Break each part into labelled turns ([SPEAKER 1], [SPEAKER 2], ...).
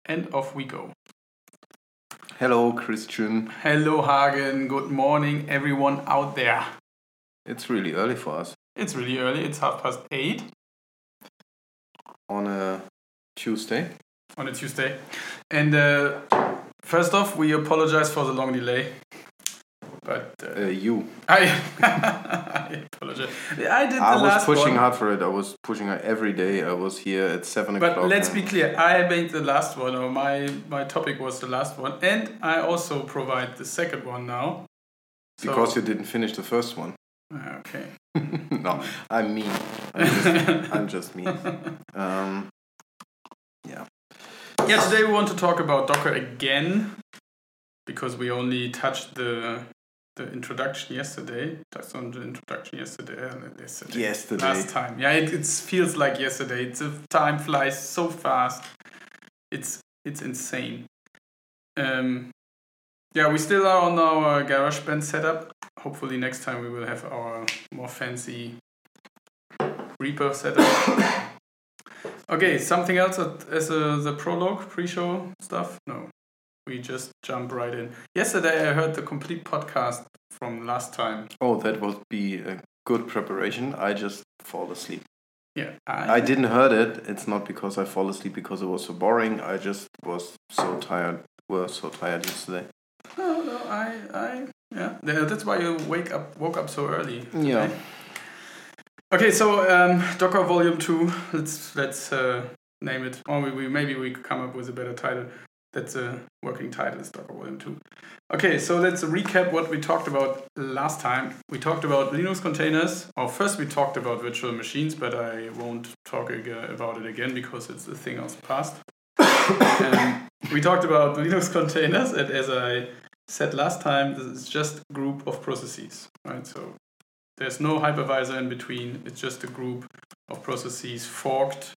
[SPEAKER 1] and off we go.
[SPEAKER 2] Hello, Christian.
[SPEAKER 1] Hello, Hagen. Good morning, everyone out there.
[SPEAKER 2] It's really early for us.
[SPEAKER 1] It's really early. It's 8:30
[SPEAKER 2] on a Tuesday.
[SPEAKER 1] On a Tuesday. And first off, we apologize for the long delay. But
[SPEAKER 2] you.
[SPEAKER 1] I apologize. I did the last one.
[SPEAKER 2] I was pushing hard for it. I was pushing hard every day. I was here at 7 o'clock.
[SPEAKER 1] But let's be clear. I made the last one, or my topic was the last one. And I also provide the second one now.
[SPEAKER 2] Because you didn't finish the first one.
[SPEAKER 1] Okay.
[SPEAKER 2] No, I'm mean. I'm just mean. Yeah.
[SPEAKER 1] Yeah, today we want to talk about Docker again. Because we only touched the introduction yesterday. Touched on the introduction yesterday. Last time. Yeah, it feels like yesterday. The time flies so fast. It's insane. Yeah, we still are on our GarageBand setup. Hopefully next time we will have our more fancy Reaper setup. Okay, something else as the prologue, pre-show stuff? No. We just jump right in. Yesterday I heard the complete podcast from last time.
[SPEAKER 2] Oh, that would be a good preparation. I just fall asleep.
[SPEAKER 1] Yeah.
[SPEAKER 2] I didn't heard it. It's not because I fall asleep because it was so boring. I just was so tired. Were so tired yesterday.
[SPEAKER 1] Oh, no, yeah. That's why you woke up so early.
[SPEAKER 2] Yeah.
[SPEAKER 1] Okay, so Docker Volume 2. Let's name it. Or maybe we could come up with a better title. That's a working title, is Docker Volume 2. Okay, so let's recap what we talked about last time. We talked about Linux containers. Or first we talked about virtual machines, but I won't talk about it again because it's a thing of the past. We talked about Linux containers, and as I said last time, this is just a group of processes, right? So there's no hypervisor in between. It's just a group of processes forked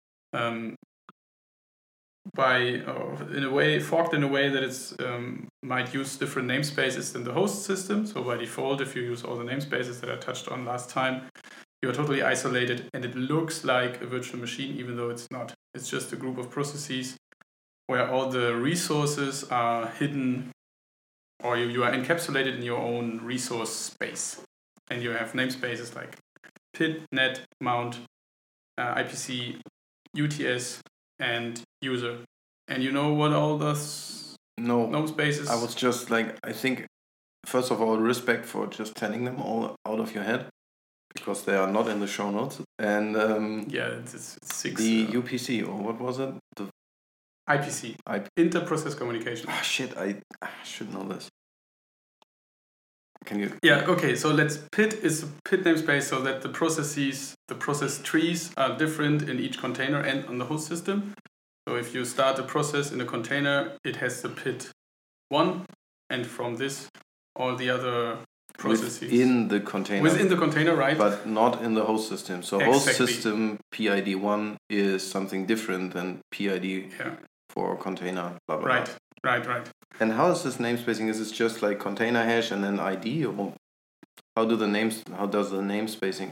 [SPEAKER 1] in a way that it's might use different namespaces than the host system. So by default, if you use all the namespaces that I touched on last time, you're totally isolated, and it looks like a virtual machine, even though it's not. It's just a group of processes where all the resources are hidden, or you are encapsulated in your own resource space. And you have namespaces like pid, net, mount, IPC, UTS, and user. And you know what all those namespaces?
[SPEAKER 2] I was just like, I think, first of all, respect for just telling them all out of your head, because they are not in the show notes. And
[SPEAKER 1] it's 6.
[SPEAKER 2] The UPC, or what was it? The
[SPEAKER 1] IPC. Inter-process communication.
[SPEAKER 2] Ah, shit, I should know this. Can you?
[SPEAKER 1] Yeah, okay, so PID is a PID namespace, so that the process trees are different in each container and on the host system. So if you start a process in a container, it has the PID 1, and from this, all the other processes.
[SPEAKER 2] Within the container.
[SPEAKER 1] Within the container, right?
[SPEAKER 2] But not in the host system. So
[SPEAKER 1] exactly.
[SPEAKER 2] Host system PID 1 is something different than PID for container, blah, blah,
[SPEAKER 1] right.
[SPEAKER 2] blah.
[SPEAKER 1] Right.
[SPEAKER 2] And how is this namespacing? Is it just like container hash and then ID, or how does the namespacing?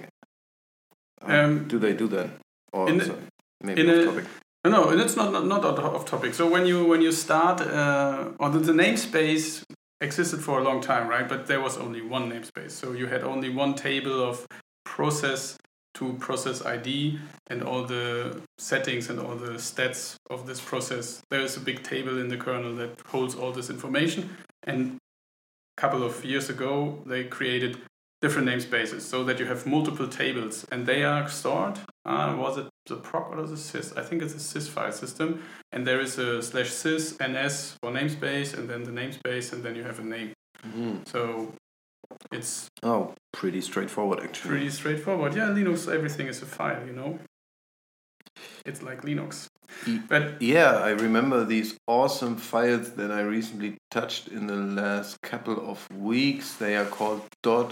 [SPEAKER 2] Do they do that? Or maybe off topic.
[SPEAKER 1] No, and it's not off topic. So when you start, or the namespace existed for a long time, right? But there was only one namespace, so you had only one table of process to process ID and all the settings and all the stats of this process. There is a big table in the kernel that holds all this information. And a couple of years ago, they created different namespaces so that you have multiple tables, and they are stored. Was it the proc or the sys? I think it's a sys file system, and there is a /sys ns for namespace, and then the namespace, and then you have a name.
[SPEAKER 2] Mm-hmm.
[SPEAKER 1] So it's
[SPEAKER 2] pretty straightforward, actually.
[SPEAKER 1] Pretty straightforward. Yeah, Linux, everything is a file, you know. It's like Linux. But
[SPEAKER 2] yeah, I remember these awesome files that I recently touched in the last couple of weeks. They are called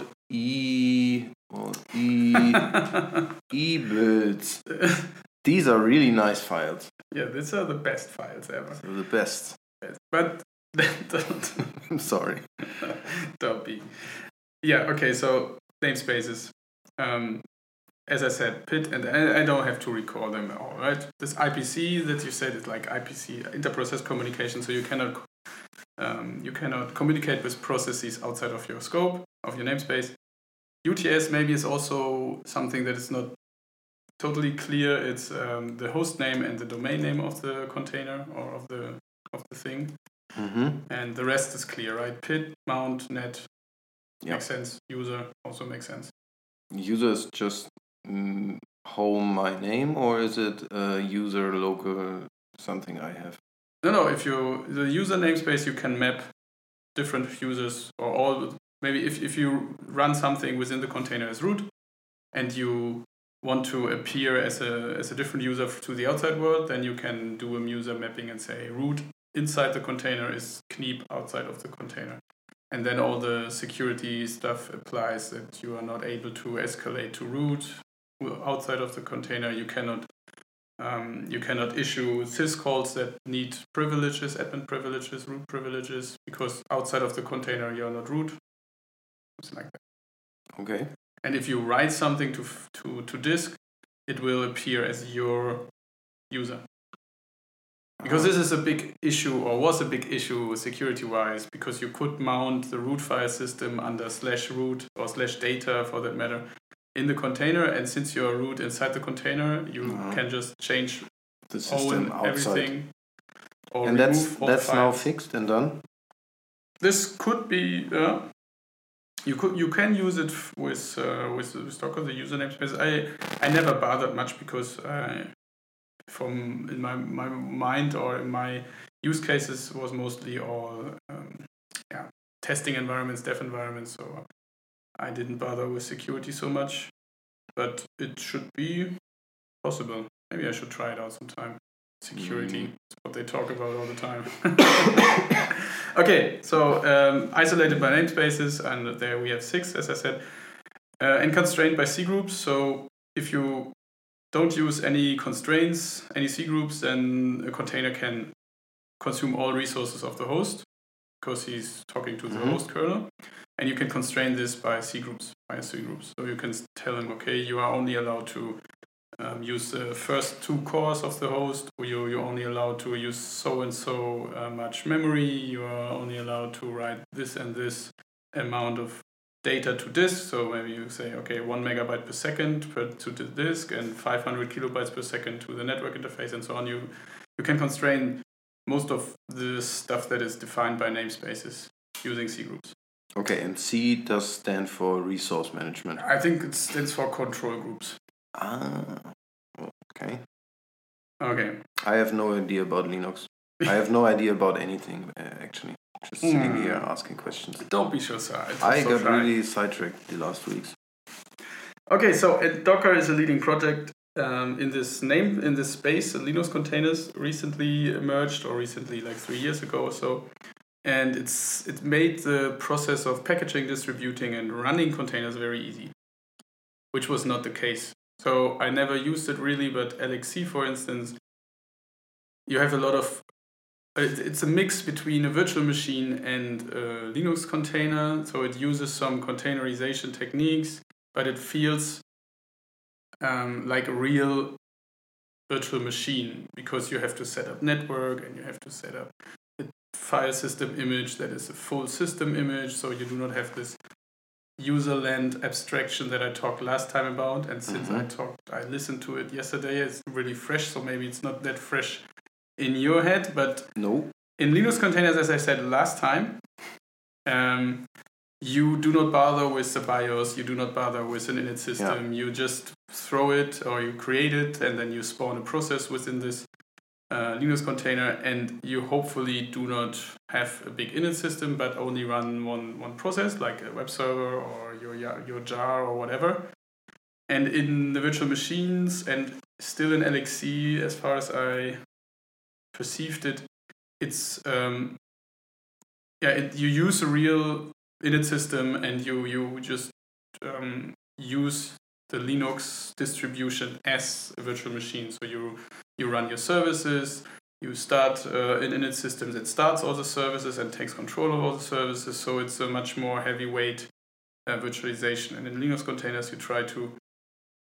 [SPEAKER 2] ebuilds. These are really nice files.
[SPEAKER 1] Yeah, these are the best files ever.
[SPEAKER 2] They're the best.
[SPEAKER 1] But don't.
[SPEAKER 2] I'm sorry.
[SPEAKER 1] Don't be. Yeah, okay, so namespaces. as I said, PID, and I don't have to recall them all, right? This IPC that you said is like IPC, interprocess communication, so you cannot communicate with processes outside of your scope, of your namespace. UTS maybe is also something that is not totally clear. It's the host name and the domain name of the container or of the thing. And the rest is clear, right? PID, mount, net, makes sense. User also makes sense.
[SPEAKER 2] User is just home my name, or is it user local something I have?
[SPEAKER 1] No. If the user namespace, you can map different users or all. Maybe if you run something within the container as root, and you want to appear as a different user to the outside world, then you can do a user mapping and say root inside the container is Kneep outside of the container. And then all the security stuff applies, that you are not able to escalate to root outside of the container. You cannot issue syscalls that need privileges, admin privileges, root privileges, because outside of the container you are not root. Something like that.
[SPEAKER 2] Okay.
[SPEAKER 1] And if you write something to disk, it will appear as your user. Because this is a big issue, or was a big issue security-wise, because you could mount the root file system under /root or /data for that matter in the container, and since you're root inside the container, you can just change
[SPEAKER 2] the system outside
[SPEAKER 1] everything. Or
[SPEAKER 2] and that's now fixed and done.
[SPEAKER 1] This could be you can use it with Docker, the user namespace. I never bothered much because in my mind or in my use cases was mostly all testing environments, dev environments, so I didn't bother with security so much, but it should be possible. Maybe I should try it out sometime. Security is what they talk about all the time. Okay, so isolated by namespaces, and there we have 6, as I said, and constrained by cgroups. So if you don't use any constraints, any cgroups, then a container can consume all resources of the host because he's talking to the host kernel. And you can constrain this by cgroups. So you can tell him, okay, you are only allowed to use the first 2 cores of the host, or you're only allowed to use so and so much memory, you are only allowed to write this and this amount of data to disk. So maybe you say, okay, 1 megabyte per second to the disk and 500 kilobytes per second to the network interface and so on. You can constrain most of the stuff that is defined by namespaces using cgroups.
[SPEAKER 2] Okay, and C does stand for resource management.
[SPEAKER 1] I think it stands for control groups.
[SPEAKER 2] Okay.
[SPEAKER 1] Okay.
[SPEAKER 2] I have no idea about Linux. I have no idea about anything, actually. Just sitting here asking questions.
[SPEAKER 1] Don't be so sad.
[SPEAKER 2] I got really sidetracked the last weeks.
[SPEAKER 1] Okay, so Docker is a leading project in this space. Linux containers recently emerged, or recently, like 3 years ago or so. And it made the process of packaging, distributing, and running containers very easy, which was not the case. So I never used it really, but LXC, for instance, you have a lot of... It's a mix between a virtual machine and a Linux container. So it uses some containerization techniques, but it feels like a real virtual machine, because you have to set up network and you have to set up a file system image that is a full system image. So you do not have this user-land abstraction that I talked last time about. And since I listened to it yesterday, it's really fresh. So maybe it's not that fresh in your head, but
[SPEAKER 2] no.
[SPEAKER 1] In Linux containers, as I said last time, you do not bother with the BIOS, you do not bother with an init system, you just throw it or you create it and then you spawn a process within this Linux container, and you hopefully do not have a big init system but only run one process like a web server or your jar or whatever. And in the virtual machines and still in LXC, as far as I perceived it, it's you use a real init system and you just use the Linux distribution as a virtual machine. So you run your services, you start an init system that starts all the services and takes control of all the services. So it's a much more heavyweight virtualization. And in Linux containers, you try to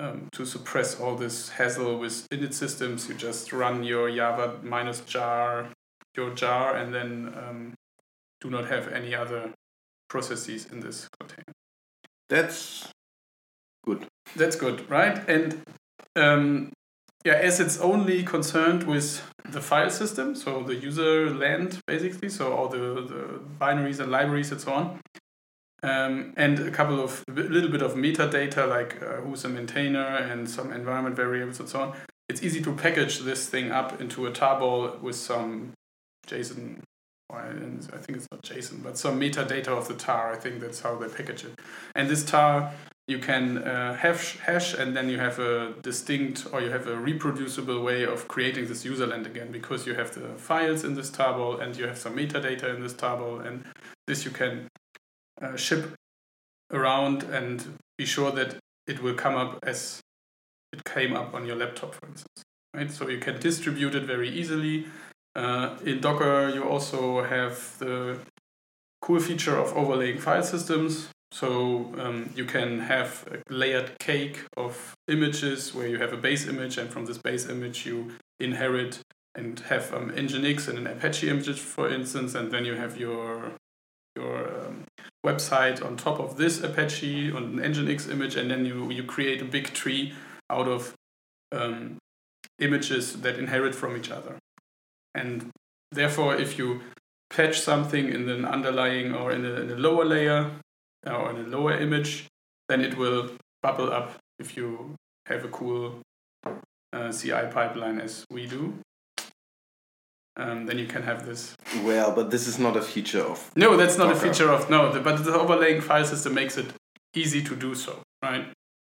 [SPEAKER 1] to suppress all this hassle with init systems, you just run your Java -jar, your jar, and then do not have any other processes in this container.
[SPEAKER 2] That's good.
[SPEAKER 1] That's good, right? And as it's only concerned with the file system, so the user land basically, so all the binaries and libraries and so on, and a little bit of metadata like who's a maintainer and some environment variables and so on. It's easy to package this thing up into a tarball with some JSON. I think it's not JSON, but some metadata of the tar. I think that's how they package it. And this tar you can hash, and then you have a distinct, or you have a reproducible way of creating this userland again, because you have the files in this tarball and you have some metadata in this tarball, and this you can ship around and be sure that it will come up as it came up on your laptop, for instance. Right? So you can distribute it very easily. In Docker, you also have the cool feature of overlaying file systems. So you can have a layered cake of images where you have a base image, and from this base image you inherit and have Nginx and an Apache image, for instance, and then you have your website on top of this Apache on an Nginx image, and then you create a big tree out of images that inherit from each other. And therefore, if you patch something in an underlying or in a lower layer or in a lower image, then it will bubble up if you have a cool CI pipeline as we do. Then you can have this.
[SPEAKER 2] Well, but this is not a feature of
[SPEAKER 1] No, that's not
[SPEAKER 2] Docker.
[SPEAKER 1] a feature of but the overlaying file system makes it easy to do so, right?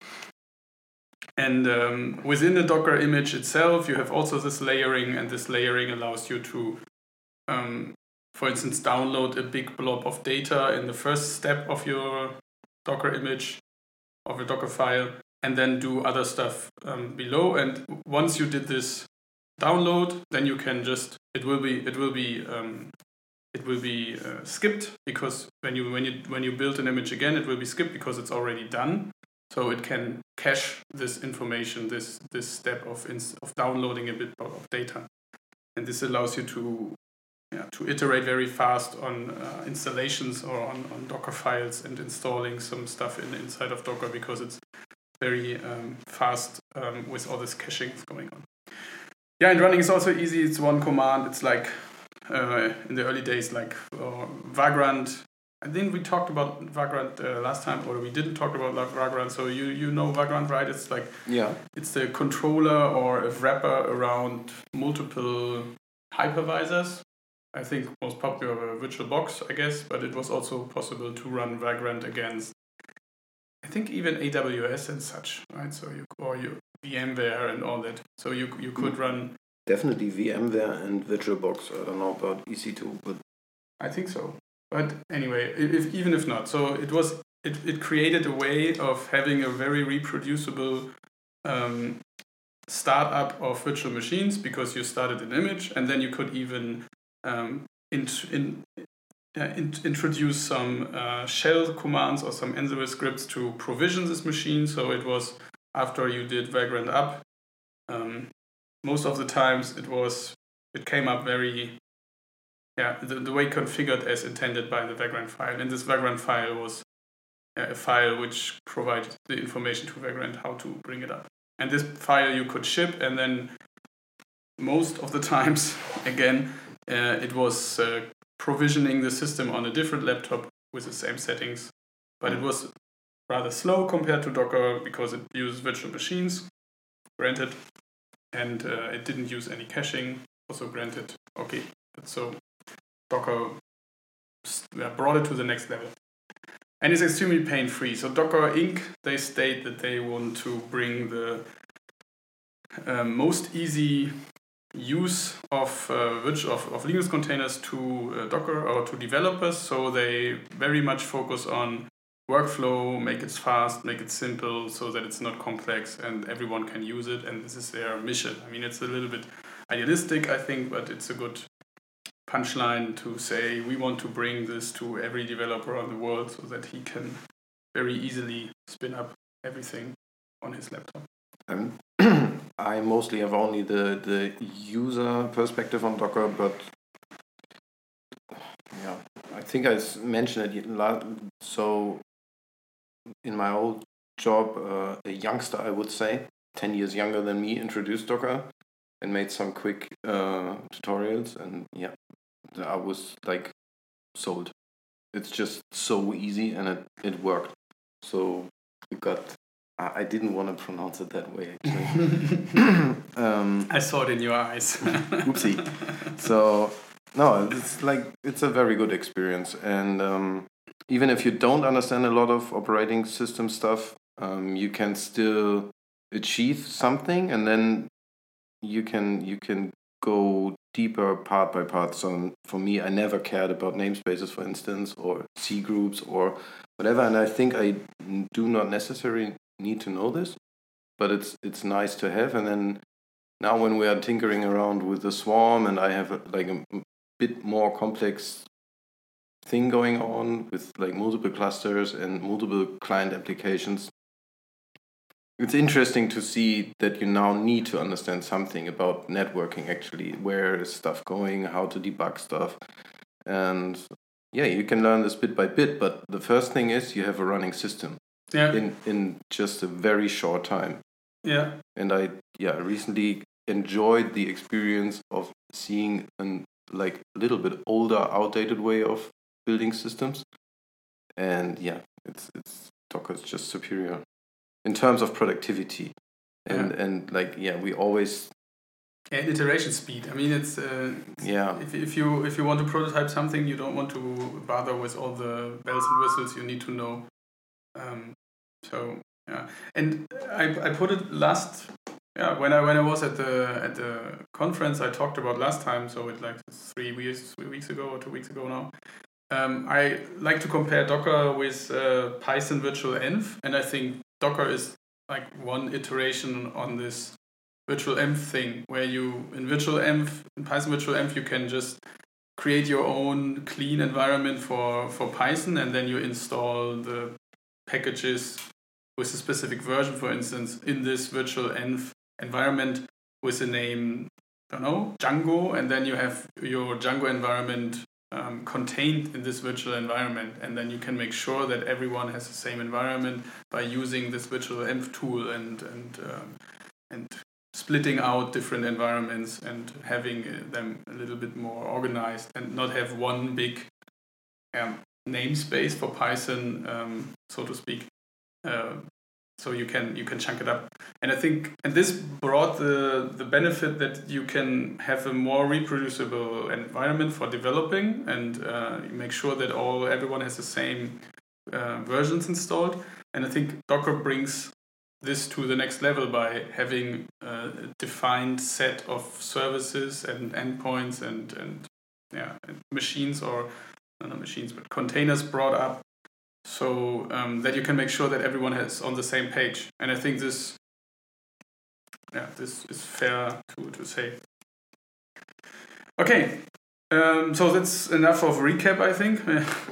[SPEAKER 1] And within the Docker image itself, you have also this layering, and this layering allows you to, for instance, download a big blob of data in the first step of your Docker image, of a Docker file, and then do other stuff below. And once you did this download, then you can just it will be skipped, because when you build an image again, it will be skipped because it's already done. So it can cache this information, this step of downloading a bit of data, and this allows you to iterate very fast on installations or on Docker files and installing some stuff inside of Docker, because it's very fast with all this caching going on. Yeah, and running is also easy. It's one command. It's like in the early days, like Vagrant. I think we talked about Vagrant last time, or we didn't talk about Vagrant. So you know Vagrant, right? It's like it's the controller or a wrapper around multiple hypervisors. I think most popular VirtualBox, I guess, but it was also possible to run Vagrant against, I think, even AWS and such, right? So you VMware and all that. So you could run
[SPEAKER 2] definitely VMware and VirtualBox. I don't know about EC2, but
[SPEAKER 1] I think so. But anyway, even if not, so it created a way of having a very reproducible startup of virtual machines, because you started an image, and then you could even introduce some shell commands or some Ansible scripts to provision this machine. So it was, after you did Vagrant up, most of the times it came up very the way configured as intended by the Vagrant file. And this Vagrant file was a file which provided the information to Vagrant how to bring it up. And this file you could ship, and then most of the times, again, it was provisioning the system on a different laptop with the same settings. But it was rather slow compared to Docker, because it used virtual machines, granted, and it didn't use any caching, also granted. Okay, so Docker brought it to the next level. And it's extremely pain-free. So Docker Inc., they state that they want to bring the most easy use of Linux containers to Docker or to developers. So they very much focus on workflow, make it fast, make it simple, so that it's not complex and everyone can use it. And this is their mission. I mean, it's a little bit idealistic, I think, but it's a good punchline to say we want to bring this to every developer around the world, so that he can very easily spin up everything on his laptop?
[SPEAKER 2] I mostly have only the user perspective on Docker, but yeah, I think I mentioned it. So in my old job, a youngster, I would say, 10 years younger than me, introduced Docker and made some quick tutorials, and yeah, I was like sold. It's just so easy, and it worked. So you got. I didn't want to pronounce it that way, actually.
[SPEAKER 1] I saw it in your eyes.
[SPEAKER 2] Oopsie. So no, it's a very good experience, and even if you don't understand a lot of operating system stuff, you can still achieve something, and then you can go deeper part by part. So for me, I never cared about namespaces, for instance, or C groups or whatever, and I think I do not necessarily need to know this, but it's nice to have. And then now when we are tinkering around with the Swarm, and I have a bit more complex thing going on with like multiple clusters and multiple client applications, it's interesting to see that you now need to understand something about networking, actually. Where is stuff going, how to debug stuff. And yeah, you can learn this bit by bit, but the first thing is you have a running system in just a very short time.
[SPEAKER 1] Yeah.
[SPEAKER 2] And I recently enjoyed the experience of seeing a little bit older, outdated way of building systems. And yeah, it's Docker is just superior in terms of productivity, and we always
[SPEAKER 1] and iteration speed. I mean, it's if you want to prototype something, you don't want to bother with all the bells and whistles you need to know. So yeah, and I put it last. Yeah, when I was at the conference I talked about last time, so it 3 weeks ago or 2 weeks ago now. I like to compare Docker with Python virtual env, and I think Docker is like one iteration on this virtual env thing, where in Python virtual env, you can just create your own clean environment for Python, and then you install the packages with a specific version, for instance, in this virtual env environment with the name, I don't know, Django, and then you have your Django environment contained in this virtual environment, and then you can make sure that everyone has the same environment by using this virtual env tool and splitting out different environments and having them a little bit more organized, and not have one big namespace for Python, so to speak. So you can chunk it up, and I think this brought the benefit that you can have a more reproducible environment for developing, and make sure that everyone has the same versions installed. And I think Docker brings this to the next level by having a defined set of services and endpoints and machines, or not machines, but containers brought up, so that you can make sure that everyone is on the same page. And I think this is fair to say. Okay, so that's enough of recap, I think.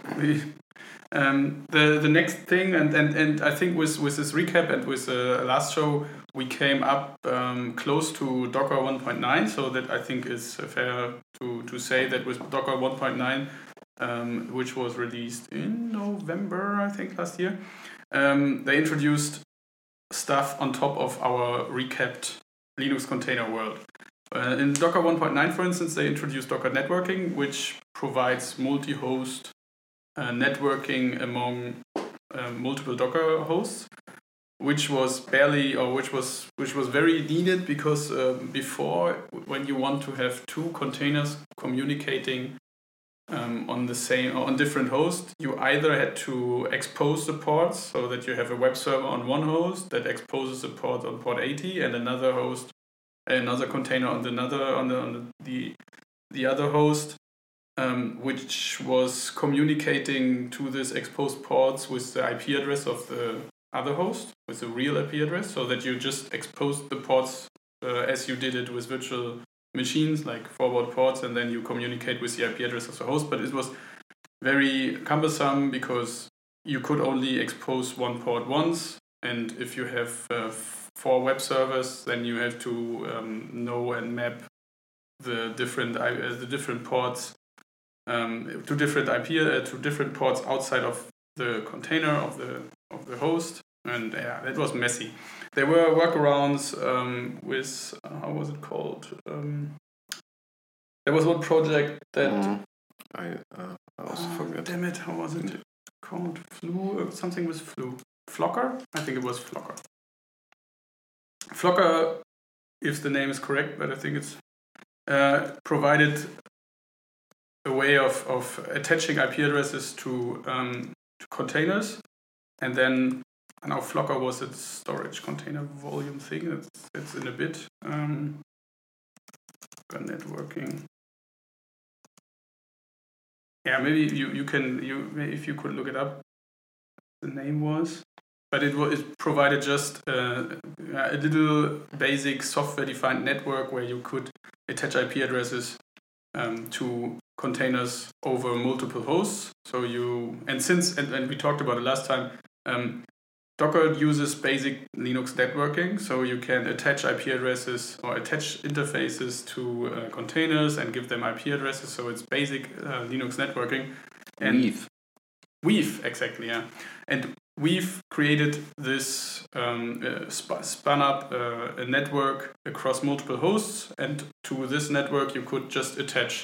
[SPEAKER 1] The next thing, and I think with this recap and with the last show, we came up close to Docker 1.9, so that I think is fair to say that with Docker 1.9, which was released in November, I think, last year, they introduced stuff on top of our recapped Linux container world. In Docker 1.9, for instance, they introduced Docker networking, which provides multi-host networking among multiple Docker hosts, which was very needed, because before, when you want to have two containers communicating on the same or on different hosts, you either had to expose the ports, so that you have a web server on one host that exposes the port on port 80, and another container on the other host, which was communicating to this exposed ports with the IP address of the other host, with the real IP address, so that you just exposed the ports as you did it with virtual machines, like forward ports, and then you communicate with the IP address of the host. But it was very cumbersome, because you could only expose one port once, And if you have 4 web servers, then you have to know and map the different ports to different IP to different ports outside of the container of the host. And yeah, it was messy. There were workarounds with how was it called? There was one project that
[SPEAKER 2] I also forgot.
[SPEAKER 1] Damn it! How was it called? Something with Flu. Flocker? I think it was Flocker. Flocker, if the name is correct, but I think it's provided a way of attaching IP addresses to containers, and then now Flocker was its storage container volume thing. It's in a bit. Networking. Yeah, maybe you if you could look it up. The name was, but it provided just a little basic software-defined network where you could attach IP addresses to containers over multiple hosts. So and we talked about it last time. Docker uses basic Linux networking, so you can attach IP addresses or attach interfaces to containers and give them IP addresses. So it's basic Linux networking. And Weave, exactly, yeah. And we've created this spun up a network across multiple hosts, and to this network you could just attach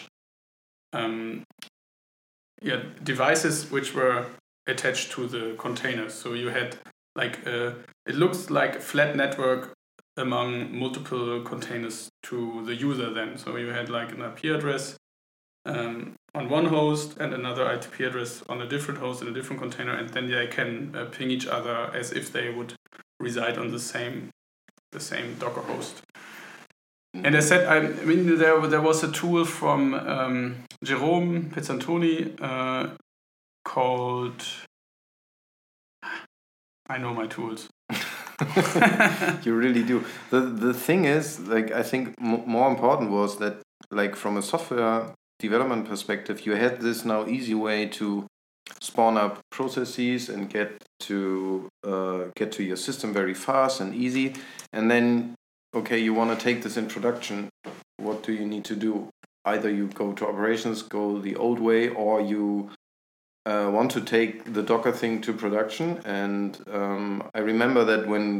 [SPEAKER 1] devices which were attached to the containers. So you had it looks like a flat network among multiple containers to the user then. So you had like an IP address on one host and another IP address on a different host in a different container, and then they can ping each other as if they would reside on the same Docker host. And I said, I mean, there was a tool from Jerome Pezzantoni called. I know my tools.
[SPEAKER 2] You really do. The thing is, like, I think more important was that, like, from a software development perspective, you had this now easy way to spawn up processes and get to your system very fast and easy. And then, okay, you want to take this in production. What do you need to do? Either you go to operations, go the old way, or you want to take the Docker thing to production. And I remember that when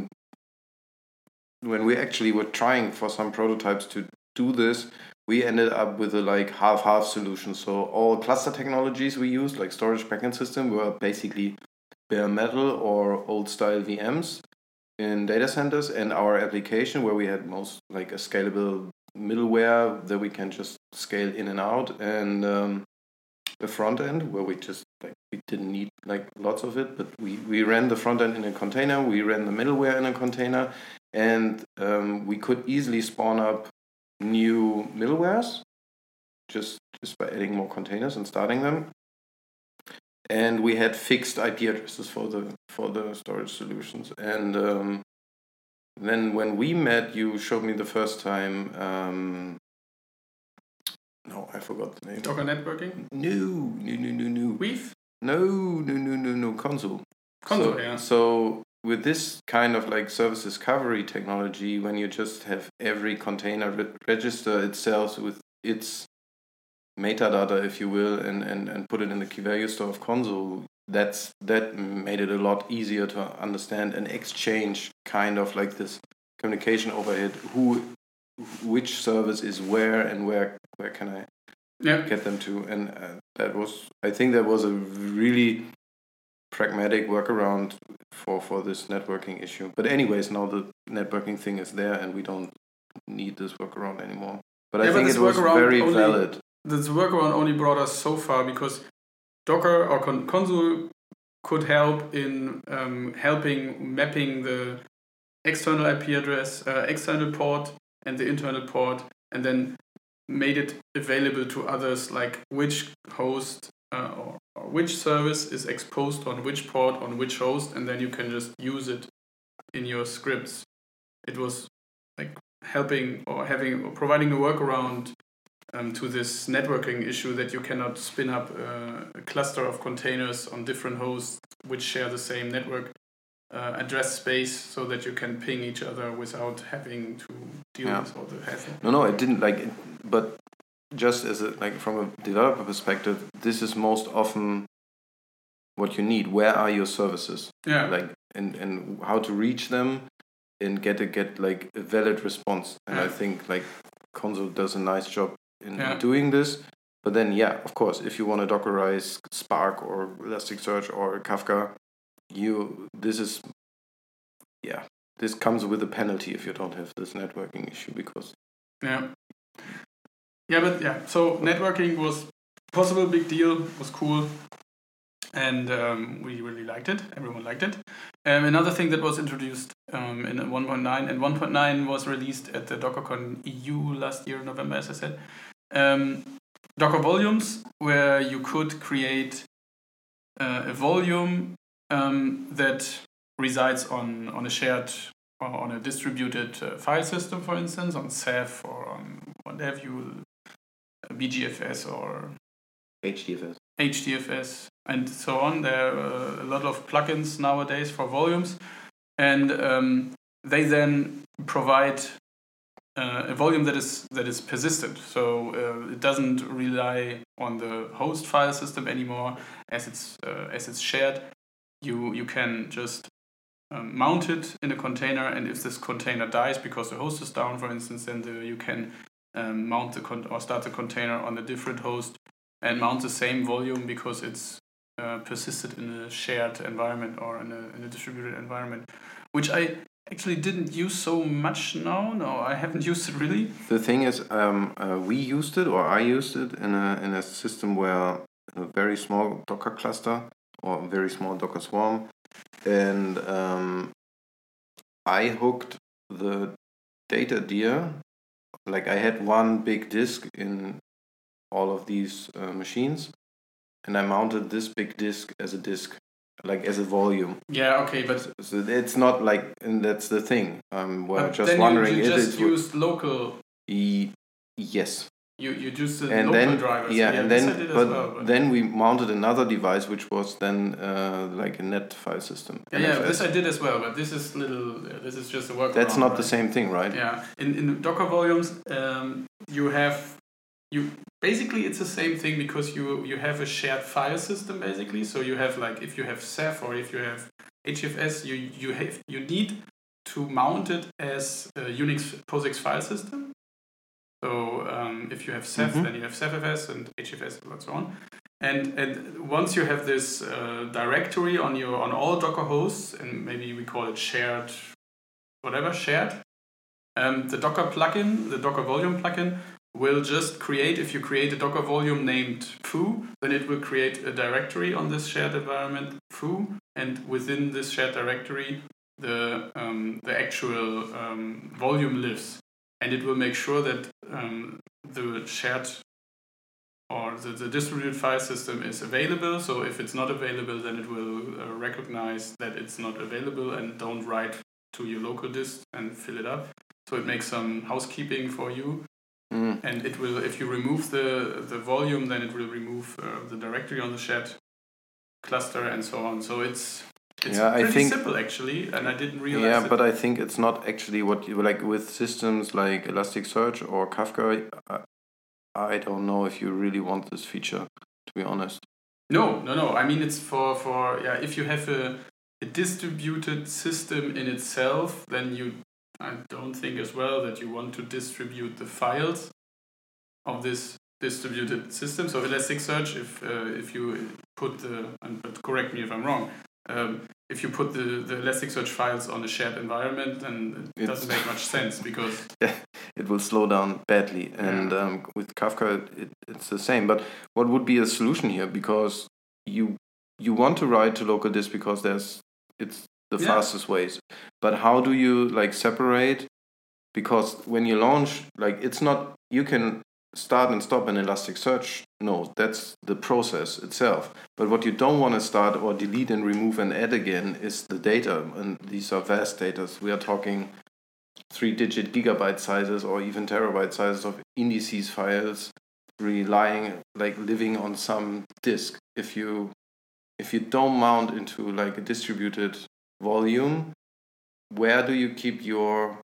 [SPEAKER 2] we actually were trying for some prototypes to do this, we ended up with a like half-half solution. So all cluster technologies we used, like storage backend system, were basically bare metal or old style VMs in data centers, and our application where we had most like a scalable middleware that we can just scale in and out, and the front end where we just we didn't need like lots of it, but we ran the front end in a container, we ran the middleware in a container, and we could easily spawn up new middlewares just by adding more containers and starting them. And we had fixed IP addresses for the storage solutions. And then when we met, you showed me the first time. No, I forgot the name.
[SPEAKER 1] Docker networking?
[SPEAKER 2] No.
[SPEAKER 1] Weave?
[SPEAKER 2] No. Consul.
[SPEAKER 1] Yeah.
[SPEAKER 2] So with this kind of like service discovery technology, when you just have every container register itself with its metadata, if you will, and put it in the key value store of Consul, that made it a lot easier to understand and exchange kind of like this communication overhead, which service is where and where can I get them to. And I think that was a really pragmatic workaround for this networking issue. But anyways, now the networking thing is there and we don't need this workaround anymore. But I think it was very valid.
[SPEAKER 1] This workaround only brought us so far because Docker or Consul could help in helping mapping the external IP address, external port and the internal port, and then made it available to others, like which host or which service is exposed on which port on which host, and then you can just use it in your scripts. It was like helping or providing a workaround to this networking issue that you cannot spin up a cluster of containers on different hosts which share the same network. address space so that you can ping each other without having to deal with all the hassle.
[SPEAKER 2] No, it didn't but just as from a developer perspective, this is most often what you need. Where are your services?
[SPEAKER 1] Yeah.
[SPEAKER 2] And how to reach them and get a valid response. And I think Consul does a nice job in doing this. But then, of course, if you want to Dockerize Spark or Elasticsearch or Kafka, this comes with a penalty if you don't have this networking issue because.
[SPEAKER 1] So networking was possible, big deal, was cool. And we really liked it. Everyone liked it. Another thing that was introduced in 1.9, and 1.9 was released at the DockerCon EU last year, November, as I said. Docker volumes, where you could create a volume that resides on a shared or on a distributed file system, for instance, on Ceph or on what have you, BGFS or HDFS and so on. There are a lot of plugins nowadays for volumes, and they then provide a volume that is persistent. So it doesn't rely on the host file system anymore, as it's shared. You can just mount it in a container, and if this container dies because the host is down, for instance, then you can mount or start the container on a different host and mount the same volume because it's persisted in a shared environment or in a distributed environment, which I actually didn't use so much now. No, I haven't used it really.
[SPEAKER 2] The thing is, we used it, or I used it in a system where a very small Docker cluster or a very small Docker swarm, and I hooked the data deer. I had one big disk in all of these machines, and I mounted this big disk as a disk, as a volume.
[SPEAKER 1] Yeah, okay, but
[SPEAKER 2] so it's not and that's the thing. We're just
[SPEAKER 1] then
[SPEAKER 2] wondering.
[SPEAKER 1] You just used local.
[SPEAKER 2] Yes.
[SPEAKER 1] You used the local drivers.
[SPEAKER 2] Then we mounted another device, which was then a net file system.
[SPEAKER 1] Yeah, this I did as well, but this is just a workaround.
[SPEAKER 2] That's not the same thing, right?
[SPEAKER 1] Yeah, in Docker volumes, basically it's the same thing because you have a shared file system basically. So you have if you have Ceph or if you have HFS, you need to mount it as a Unix POSIX file system. So if you have Ceph, then you have CephFS and HFS and so on. And once you have this directory on all Docker hosts, and maybe we call it shared, the Docker plugin, the Docker volume plugin, will just create, if you create a Docker volume named foo, then it will create a directory on this shared environment foo, and within this shared directory, the actual volume lives. And it will make sure that the shared or the distributed file system is available. So if it's not available, then it will recognize that it's not available and don't write to your local disk and fill it up. So it makes some housekeeping for you. And it will, if you remove the volume, then it will remove the directory on the shared cluster and so on. So it's pretty simple actually, and I didn't realize.
[SPEAKER 2] Yeah, but I think it's not actually what you with systems like Elasticsearch or Kafka. I don't know if you really want this feature, to be honest.
[SPEAKER 1] No. I mean, it's for if you have a distributed system in itself, then I don't think as well that you want to distribute the files of this distributed system. So Elasticsearch, if you put but correct me if I'm wrong, if you put the Elasticsearch files on a shared environment, then it doesn't make much sense because
[SPEAKER 2] it will slow down badly. And with Kafka, it's the same. But what would be a solution here? Because you want to write to local disk because it's the fastest ways. But how do you separate? Because when you launch, it's not, you can start and stop an Elasticsearch node. That's the process itself. But what you don't want to start or delete and remove and add again is the data. And these are vast data. We are talking 3-digit gigabyte sizes or even terabyte sizes of indices files living on some disk. If you don't mount into a distributed volume, where do you keep your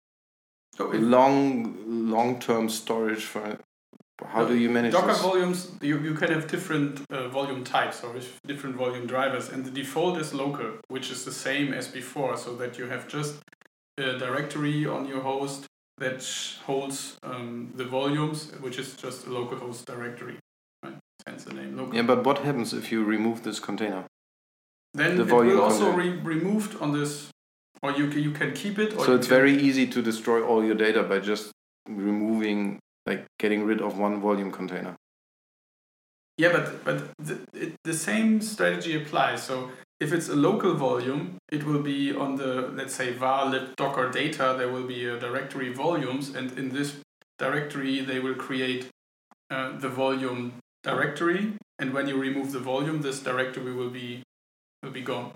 [SPEAKER 2] long-term storage for? How do you manage
[SPEAKER 1] Docker
[SPEAKER 2] this?
[SPEAKER 1] volumes, you can have different volume types or different volume drivers, and the default is local, which is the same as before, so that you have just a directory on your host that holds the volumes, which is just a localhost directory. Right? Hence the name local.
[SPEAKER 2] Yeah, but what happens if you remove this container?
[SPEAKER 1] Then it will also removed on this, or you can keep it. Or
[SPEAKER 2] so it's very easy to destroy all your data by just removing, like getting rid of one volume container.
[SPEAKER 1] Yeah, but the same strategy applies. So if it's a local volume, it will be on the, let's say, var lib docker data. There will be a directory volumes, and in this directory they will create the volume directory. And when you remove the volume, this directory will be gone.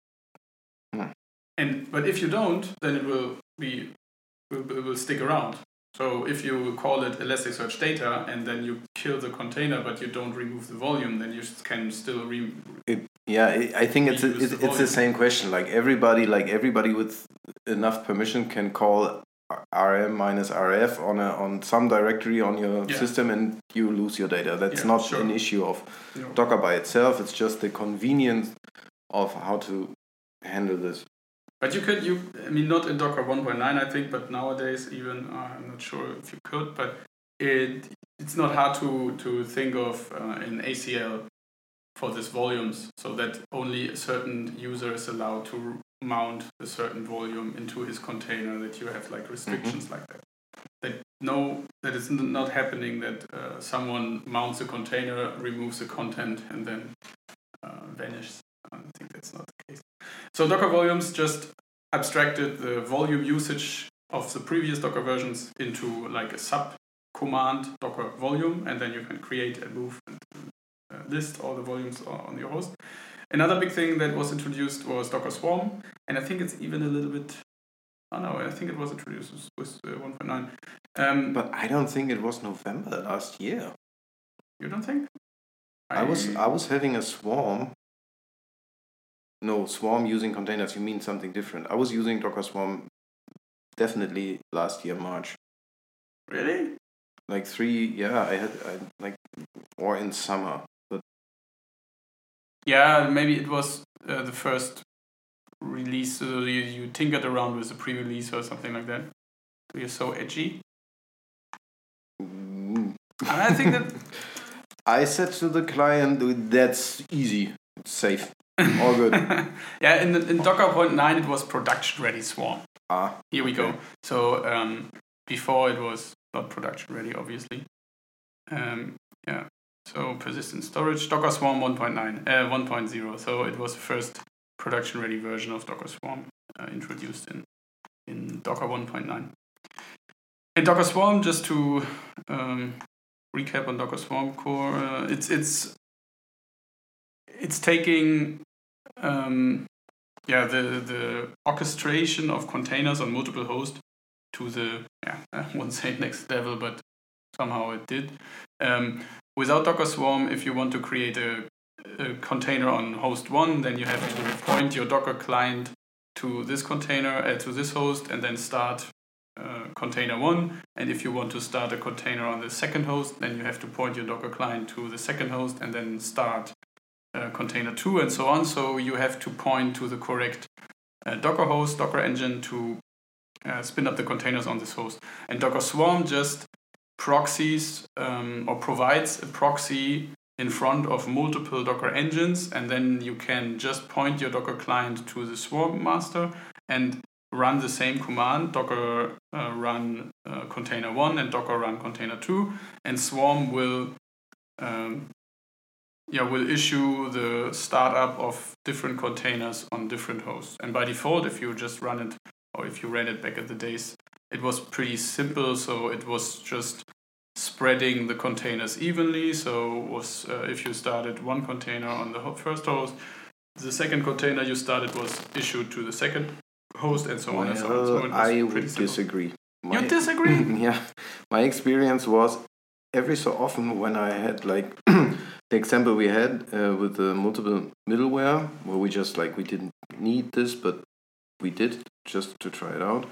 [SPEAKER 1] But if you don't, then it will stick around. So if you call it Elasticsearch data and then you kill the container, but you don't remove the volume, then you can still
[SPEAKER 2] I think it's the same question. Like everybody with enough permission can call rm -rf on some directory on your system, and you lose your data. That's not an issue of Docker by itself. It's just the convenience of how to handle this.
[SPEAKER 1] But I mean, not in Docker 1.9, I think, but nowadays even, I'm not sure if you could, but it's not hard to think of an ACL for these volumes, so that only a certain user is allowed to mount a certain volume into his container, that you have like restrictions like that. That it's not happening that someone mounts a container, removes the content, and then vanishes. I think that's not the case. So Docker volumes just abstracted the volume usage of the previous Docker versions into like a sub command Docker volume, and then you can create and move and list all the volumes on your host. Another big thing that was introduced was Docker Swarm, and I think it's even a little bit. Oh no, I think it was introduced with 1.9.
[SPEAKER 2] But I don't think it was November last year.
[SPEAKER 1] You don't think?
[SPEAKER 2] I was having a Swarm. No, Swarm using containers. You mean something different. I was using Docker Swarm definitely last year, March.
[SPEAKER 1] Really?
[SPEAKER 2] Like or in summer. But
[SPEAKER 1] yeah, maybe it was the first release. So you tinkered around with the pre-release or something like that. So you're so edgy. I think that
[SPEAKER 2] I said to the client, that's easy, it's safe. All good.
[SPEAKER 1] Yeah, in Docker 0.9 it was production ready Swarm. Here we go. So before it was not production ready, obviously. So persistent storage, Docker Swarm 1.0. So it was the first production ready version of Docker Swarm introduced in Docker 1.9. And Docker Swarm, just to recap on Docker Swarm core, it's taking the orchestration of containers on multiple hosts to the I won't say next level, but somehow it did. Without Docker Swarm, if you want to create a container on host 1, then you have to point your Docker client to this container, to this host, and then start container 1. And if you want to start a container on the second host, then you have to point your Docker client to the second host and then start container 2, and so on. So you have to point to the correct Docker host, Docker engine to spin up the containers on this host. And Docker Swarm just proxies or provides a proxy in front of multiple Docker engines, and then you can just point your Docker client to the Swarm master and run the same command, Docker run container 1 and Docker run container 2, and Swarm will issue the startup of different containers on different hosts. And by default, if you just run it, or if you ran it back in the days, it was pretty simple. So it was just spreading the containers evenly. So if you started one container on the first host, the second container you started was issued to the second host, and so on and so on. So
[SPEAKER 2] I would disagree.
[SPEAKER 1] You disagree?
[SPEAKER 2] Yeah. My experience was every so often when I had like the example we had with the multiple middleware, where we just we didn't need this, but we did just to try it out.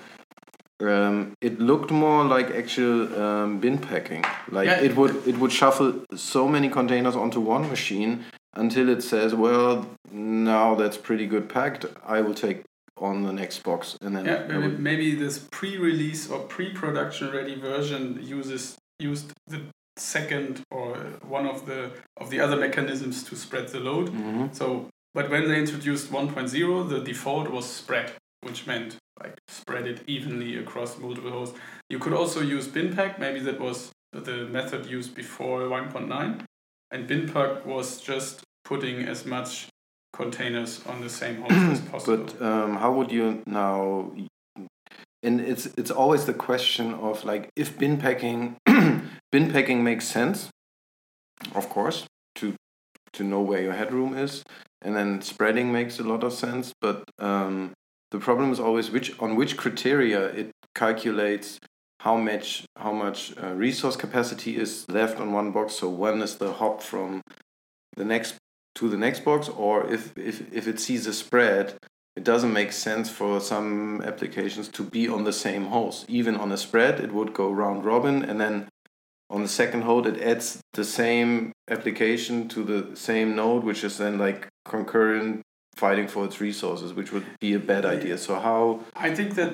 [SPEAKER 2] It looked more like actual bin packing. Like it would shuffle so many containers onto one machine until it says, well, now that's pretty good packed. I will take on the next box, and then
[SPEAKER 1] maybe this pre-release or pre-production ready version used the second or one of the other mechanisms to spread the load.
[SPEAKER 2] Mm-hmm.
[SPEAKER 1] So, but when they introduced 1.0, the default was spread, which meant like spread it evenly across multiple hosts. You could also use binpack. Maybe that was the method used before 1.9, and binpack was just putting as much containers on the same host as possible.
[SPEAKER 2] But how would you now? And it's always the question of like, if bin packing makes sense, of course, to know where your headroom is, and then spreading makes a lot of sense. But the problem is always on which criteria it calculates how much resource capacity is left on one box. So when is the hop from the next to the next box, or if it sees a spread, it doesn't make sense for some applications to be on the same host. Even on a spread, it would go round robin, and then on the second host, it adds the same application to the same node, which is then like concurrent fighting for its resources, which would be a bad idea. So how?
[SPEAKER 1] I think that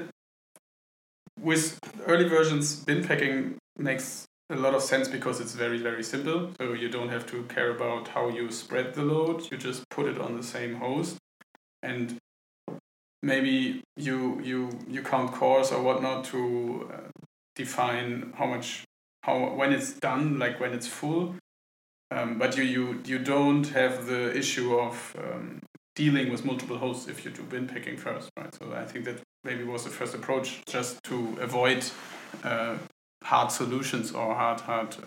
[SPEAKER 1] with early versions, bin packing makes a lot of sense because it's very, very simple. So you don't have to care about how you spread the load. You just put it on the same host, and maybe you count cores or whatnot to define when it's done, like when it's full. But you don't have the issue of dealing with multiple hosts if you do bin packing first, right? So I think that maybe was the first approach, just to avoid hard solutions or hard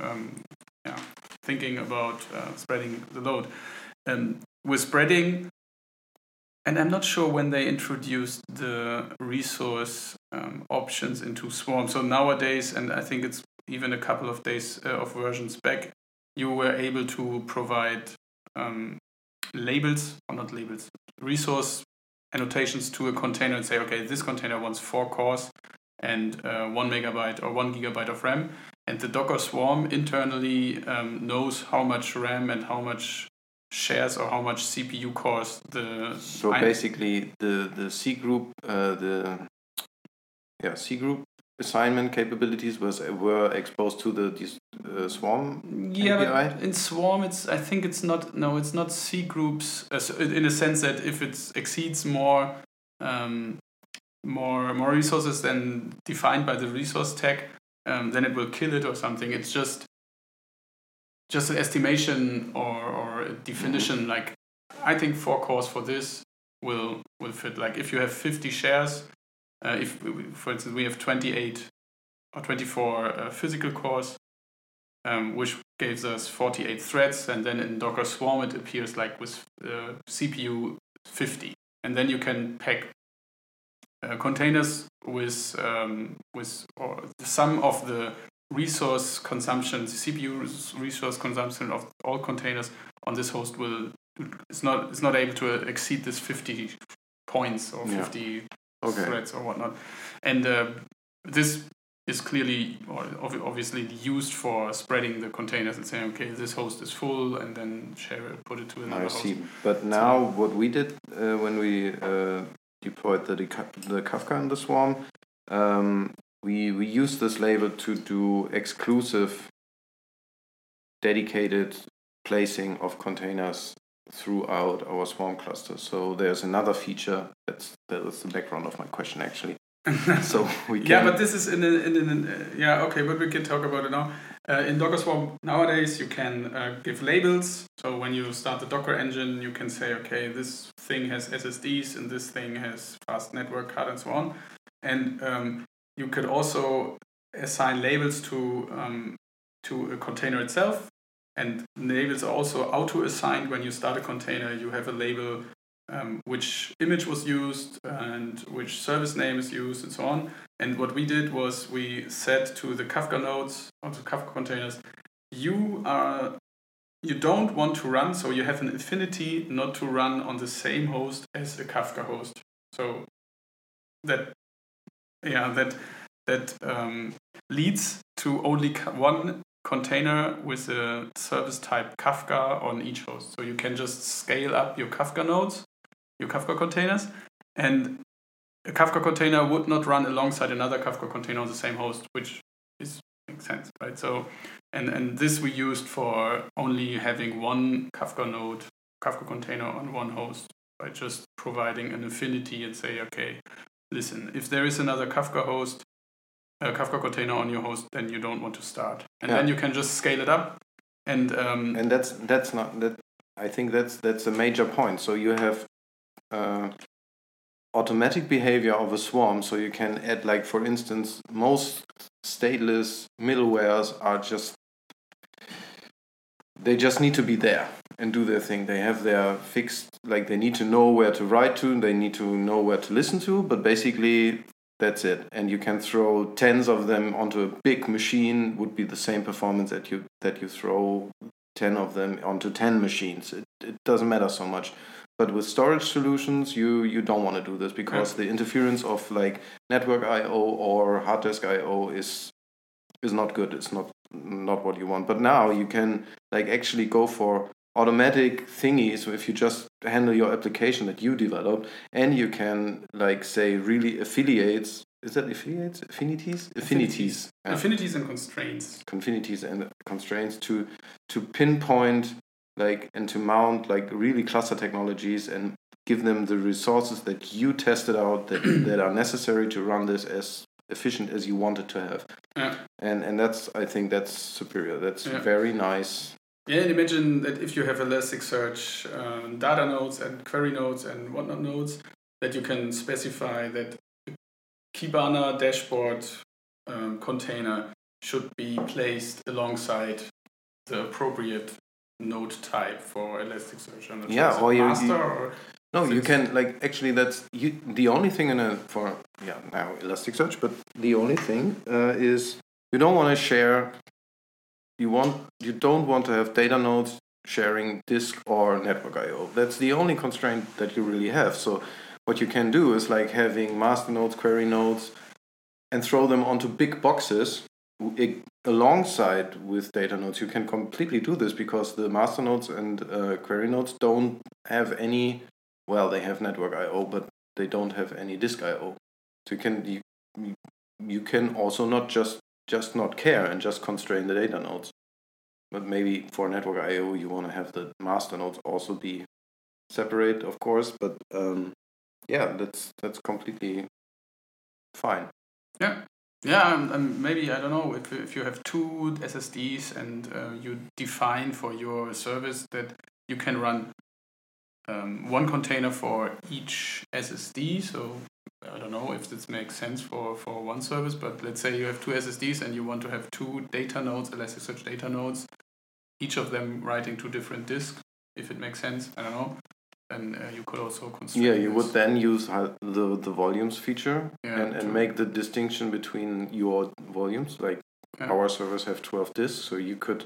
[SPEAKER 1] thinking about spreading the load. With spreading, and I'm not sure when they introduced the resource options into Swarm. So nowadays, and I think it's even a couple of days of versions back, you were able to provide resource annotations to a container and say, okay, this container wants 4 cores and 1 megabyte or 1 gigabyte of RAM. And the Docker Swarm internally knows how much RAM and how much shares or how much CPU cores
[SPEAKER 2] basically the C group C group assignment capabilities were exposed to the Swarm API.
[SPEAKER 1] But in Swarm it's not C groups in a sense that if it exceeds more resources than defined by the resource tag, then it will kill it or something. It's just an estimation or a definition. Mm-hmm. Like, I think 4 cores for this will fit. Like, if you have 50 shares, if for instance we have 28 or 24 physical cores, which gives us 48 threads, and then in Docker Swarm it appears like with CPU 50, and then you can pack containers with or the sum of the resource consumption, the CPU resource consumption of all containers on this host is not able to exceed this 50 points or 50 threads or whatnot, and this is clearly or obviously used for spreading the containers and saying, okay, this host is full, and then put it to another host.
[SPEAKER 2] I see. But now what we did when we deployed the Kafka in the Swarm, we used this label to do exclusive dedicated placing of containers throughout our Swarm cluster. So there's another feature that is the background of my question actually. So we can.
[SPEAKER 1] But this is but we can talk about it now. In Docker Swarm nowadays, you can give labels. So when you start the Docker engine, you can say, okay, this thing has SSDs and this thing has fast network card and so on. And you could also assign labels to a container itself. And labels are also auto-assigned when you start a container. You have a label which image was used and which service name is used and so on. And what we did was we said to the Kafka nodes, or the Kafka containers, you don't want to run, so you have an affinity not to run on the same host as a Kafka host. So that leads to only one container with a service type Kafka on each host. So you can just scale up your Kafka nodes, your Kafka containers, and a Kafka container would not run alongside another Kafka container on the same host, which makes sense, right? So, and this we used for only having one Kafka container on one host, by just providing an affinity and say, okay, listen, if there is another Kafka container on your host, then you don't want to start, and then you can just scale it up, and
[SPEAKER 2] that's not that. I think that's a major point. So you have automatic behavior of a swarm. So you can add, like, for instance, most stateless middlewares are they just need to be there and do their thing. They have their fixed, like, they need to know where to write to, they need to know where to listen to, but basically that's it. And you can throw tens of them onto a big machine, would be the same performance that you throw 10 of them onto 10 machines. It doesn't matter so much. But with storage solutions, you don't want to do this, because the interference of, like, network I/O or hard disk I/O is not good. It's not what you want. But now you can, like, actually go for automatic thingies. So if you just handle your application that you developed, and you can, like, say, really affiliates. Is that affiliates? Affinities? Affinities. Yeah.
[SPEAKER 1] Affinities and constraints.
[SPEAKER 2] Affinities and constraints to pinpoint, like, and to mount, like, really cluster technologies and give them the resources that you tested out that are necessary to run this as efficient as you want it to have. Yeah. And that's, I think that's superior. That's very nice.
[SPEAKER 1] Yeah, and imagine that if you have Elasticsearch data nodes and query nodes and whatnot nodes, that you can specify that the Kibana dashboard container should be placed alongside the appropriate node type for Elasticsearch.
[SPEAKER 2] Yeah, or you can, like, actually that's the only thing now Elasticsearch, but the only thing is you don't want to share. You don't want to have data nodes sharing disk or network I/O. That's the only constraint that you really have. So what you can do is, like, having master nodes, query nodes, and throw them onto big boxes alongside with data nodes. You can completely do this, because the master nodes and query nodes don't have any. Well, they have network I/O, but they don't have any disk I/O. So you can also not just not care and just constrain the data nodes. But maybe for network I/O, you want to have the master nodes also be separate, of course. But that's completely fine.
[SPEAKER 1] Yeah. Yeah, maybe, I don't know, if you have two SSDs and you define for your service that you can run one container for each SSD. So I don't know if this makes sense for one service, but let's say you have two SSDs and you want to have two data nodes, Elasticsearch data nodes, each of them writing to different disks, if it makes sense. I don't know. Then you could also constrain.
[SPEAKER 2] Yeah, you would then use the volumes feature and make the distinction between your volumes. Like, our servers have 12 disks, so you could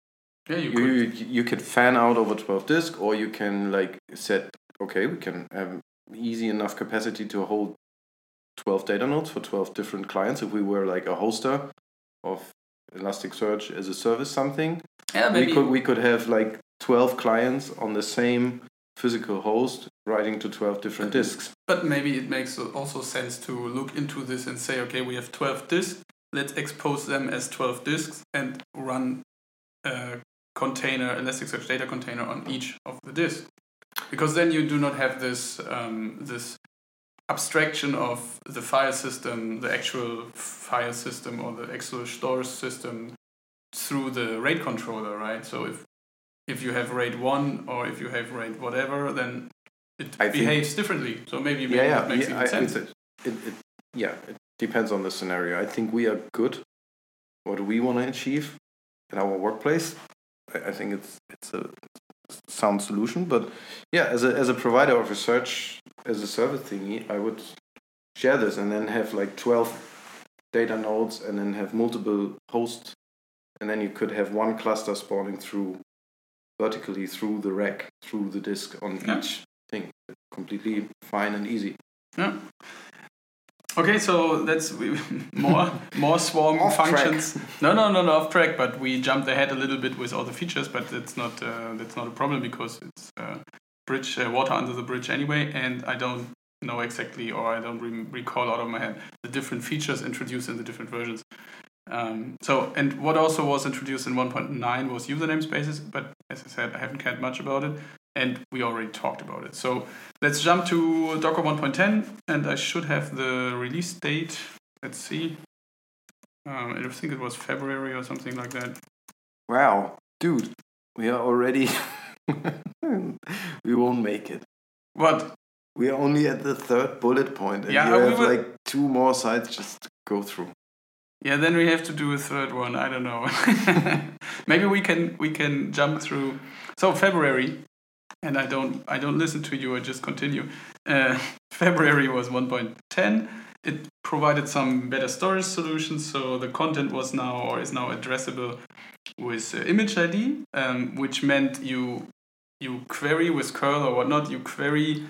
[SPEAKER 2] you could fan out over 12 disks, or you can, like, set, okay, we can have easy enough capacity to hold 12 data nodes for 12 different clients. If we were, like, a hoster of Elasticsearch as a service something, we could have, like, 12 clients on the same physical host writing to 12 different disks.
[SPEAKER 1] But maybe it makes also sense to look into this and say, okay, we have 12 disks, let's expose them as 12 disks and run a container, Elasticsearch data container on each of the disks. Because then you do not have this this abstraction of the file system, the actual file system or the actual storage system through the RAID controller, right? So if you have RAID 1 or if you have RAID whatever, then it behaves differently. So maybe it makes even sense.
[SPEAKER 2] It depends on the scenario. I think we are good. What we want to achieve in our workplace, I think it's a sound solution. But yeah, as a provider of research, as a service thingy, I would share this and then have, like, 12 data nodes and then have multiple hosts, and then you could have one cluster spawning vertically through the rack, through the disk on each thing. Completely fine and easy.
[SPEAKER 1] Yeah. Okay, so that's more Swarm
[SPEAKER 2] Off track.
[SPEAKER 1] functions. No, off track. But we jumped ahead a little bit with all the features, but that's not a problem because it's bridge water under the bridge anyway, and I don't know exactly, or I don't recall out of my head the different features introduced in the different versions. And what also was introduced in 1.9 was user namespaces, but as I said, I haven't cared much about it, and we already talked about it. So let's jump to Docker 1.10, and I should have the release date. Let's see. I think it was February or something like that.
[SPEAKER 2] Wow, dude, we are already. We won't make it.
[SPEAKER 1] What?
[SPEAKER 2] We are only at the third bullet point, and
[SPEAKER 1] Yeah,
[SPEAKER 2] you
[SPEAKER 1] we
[SPEAKER 2] have
[SPEAKER 1] will-
[SPEAKER 2] like 2 more sites just to go through.
[SPEAKER 1] Yeah, then we have to do a third one. I don't know. Maybe we can jump through. So February, and I don't listen to you. I just continue. February was 1.10. It provided some better storage solutions. So the content is now addressable with image ID, which meant you query with curl or whatnot. You query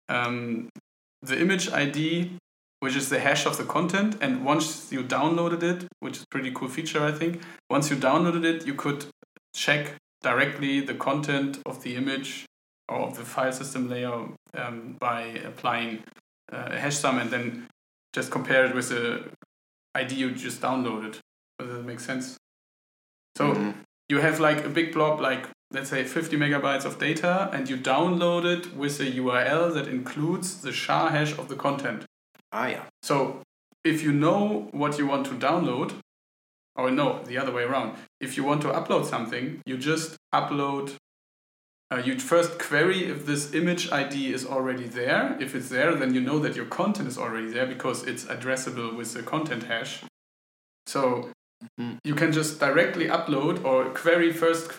[SPEAKER 1] the image ID, which is the hash of the content, and once you downloaded it, which is a pretty cool feature, I think. Once you downloaded it, you could check directly the content of the image or of the file system layer by applying a hash sum and then just compare it with the ID you just downloaded. Does that make sense? So you have like a big blob, like let's say 50 megabytes of data, and you download it with a URL that includes the SHA hash of the content.
[SPEAKER 2] Ah, yeah.
[SPEAKER 1] So if you know what you want to download, or no, the other way around, if you want to upload something, you just upload, you first query if this image ID is already there. If it's there, then you know that your content is already there because it's addressable with the content hash. So you can just directly upload or query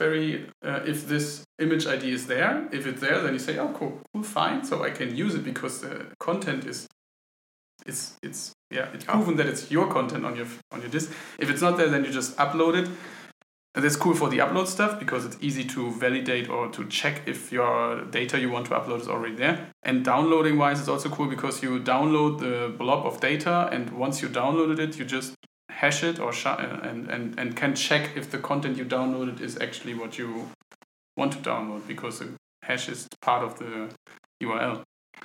[SPEAKER 1] if this image ID is there. If it's there, then you say, oh, cool, fine. So I can use it because the content is it's proven that it's your content on your disk. If it's not there, then you just upload it. And that's cool for the upload stuff because it's easy to validate or to check if your data you want to upload is already there. And downloading wise, it's also cool because you download the blob of data, and once you downloaded it, you just hash it or and can check if the content you downloaded is actually what you want to download because the hash is part of the URL.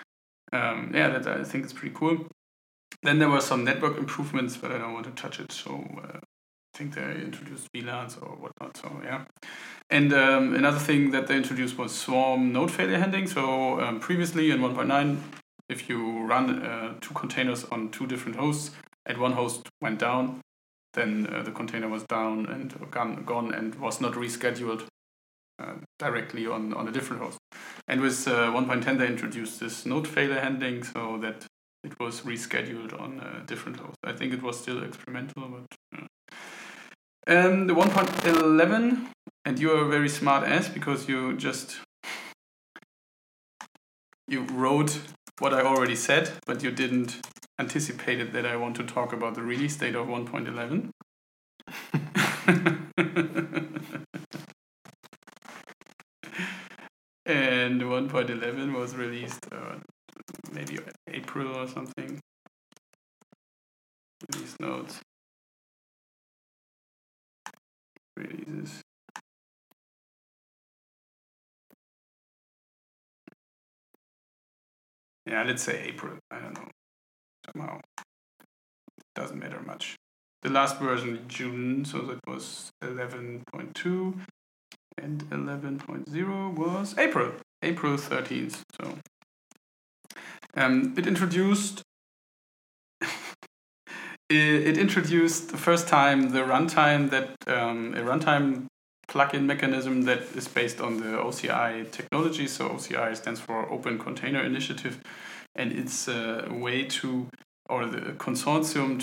[SPEAKER 1] That I think is pretty cool. Then there were some network improvements, but I don't want to touch it. So I think they introduced VLANs or whatnot. So yeah. And another thing that they introduced was Swarm node failure handling. So previously in 1.9, if you run 2 containers on 2 different hosts, and one host went down, then the container was down and gone and was not rescheduled directly on a different host. And with 1.10, they introduced this node failure handling so that it was rescheduled on a different host. I think it was still experimental, but the 1.11, and you are a very smart ass because you wrote what I already said, but you didn't anticipate it that I want to talk about the release date of 1.11. And 1.11 was released maybe April or something. Release notes. Releases. Yeah, let's say April. I don't know. Somehow. Doesn't matter much. The last version June, so that was 11.2. And 11.0 was April 13th. So it introduced the first time the runtime that a runtime plugin mechanism that is based on the OCI technology. So OCI stands for Open Container Initiative, and it's a way to, or the consortium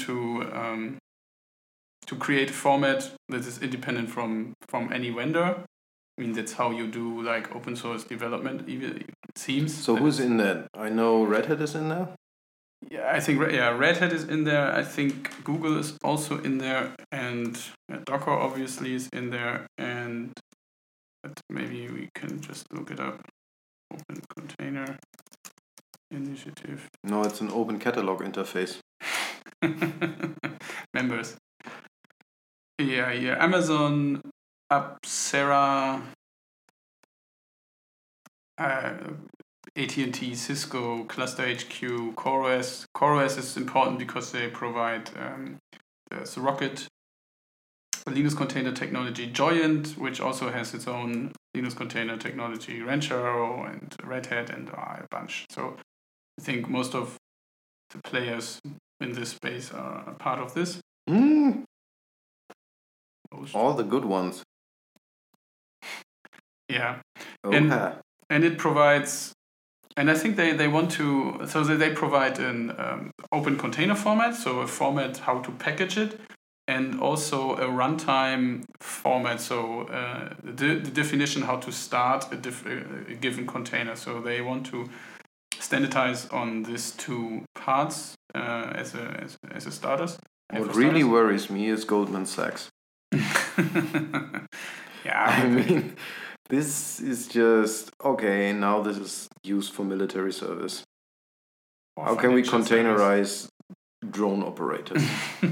[SPEAKER 1] to create a format that is independent from any vendor. I mean, that's how you do like open source development, it seems.
[SPEAKER 2] So who's in that? I know Red Hat is in there.
[SPEAKER 1] Yeah, I think Red Hat is in there. I think Google is also in there, and Docker obviously is in there. And but maybe we can just look it up. Open Container Initiative.
[SPEAKER 2] No, it's an open catalog interface.
[SPEAKER 1] Members. Yeah. Amazon, Apsera, AT&T, Cisco, Cluster HQ, CoreOS. CoreOS is important because they provide the Rocket, the Linux container technology, Joyent, which also has its own Linux container technology, Ranchero and Red Hat and a bunch. So I think most of the players in this space are a part of this.
[SPEAKER 2] All the good ones.
[SPEAKER 1] Yeah.
[SPEAKER 2] Okay.
[SPEAKER 1] And it provides, and I think they want to, so they provide an open container format, so a format how to package it, and also a runtime format, so the definition how to start a given container. So they want to standardize on these two parts as a starters.
[SPEAKER 2] What really worries me is Goldman Sachs.
[SPEAKER 1] Yeah,
[SPEAKER 2] I mean, this is just okay. Now this is used for military service. How can we containerize drone operators?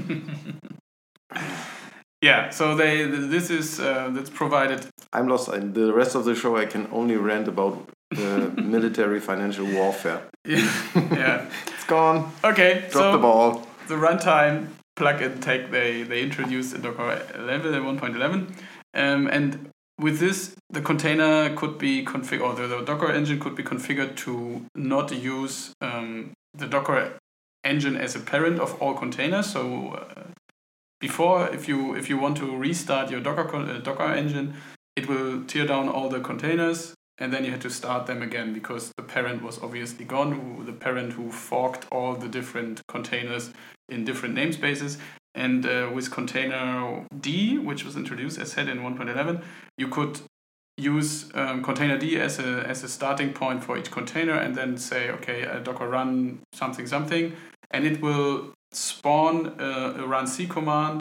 [SPEAKER 1] Yeah, so this is that's provided.
[SPEAKER 2] I'm lost. The rest of the show I can only rant about military financial warfare.
[SPEAKER 1] Yeah.
[SPEAKER 2] It's gone.
[SPEAKER 1] Okay,
[SPEAKER 2] Drop the ball.
[SPEAKER 1] The runtime plugin tag they introduced in Docker 1.11, and with this the container could be configured, or the Docker engine could be configured to not use the Docker engine as a parent of all containers. So before, if you want to restart your Docker engine, it will tear down all the containers, and then you had to start them again because the parent was obviously gone, the parent who forked all the different containers in different namespaces. And with container D, which was introduced, as said, in 1.11, you could use container D as a starting point for each container, and then say, okay, Docker run something, and it will spawn a run C command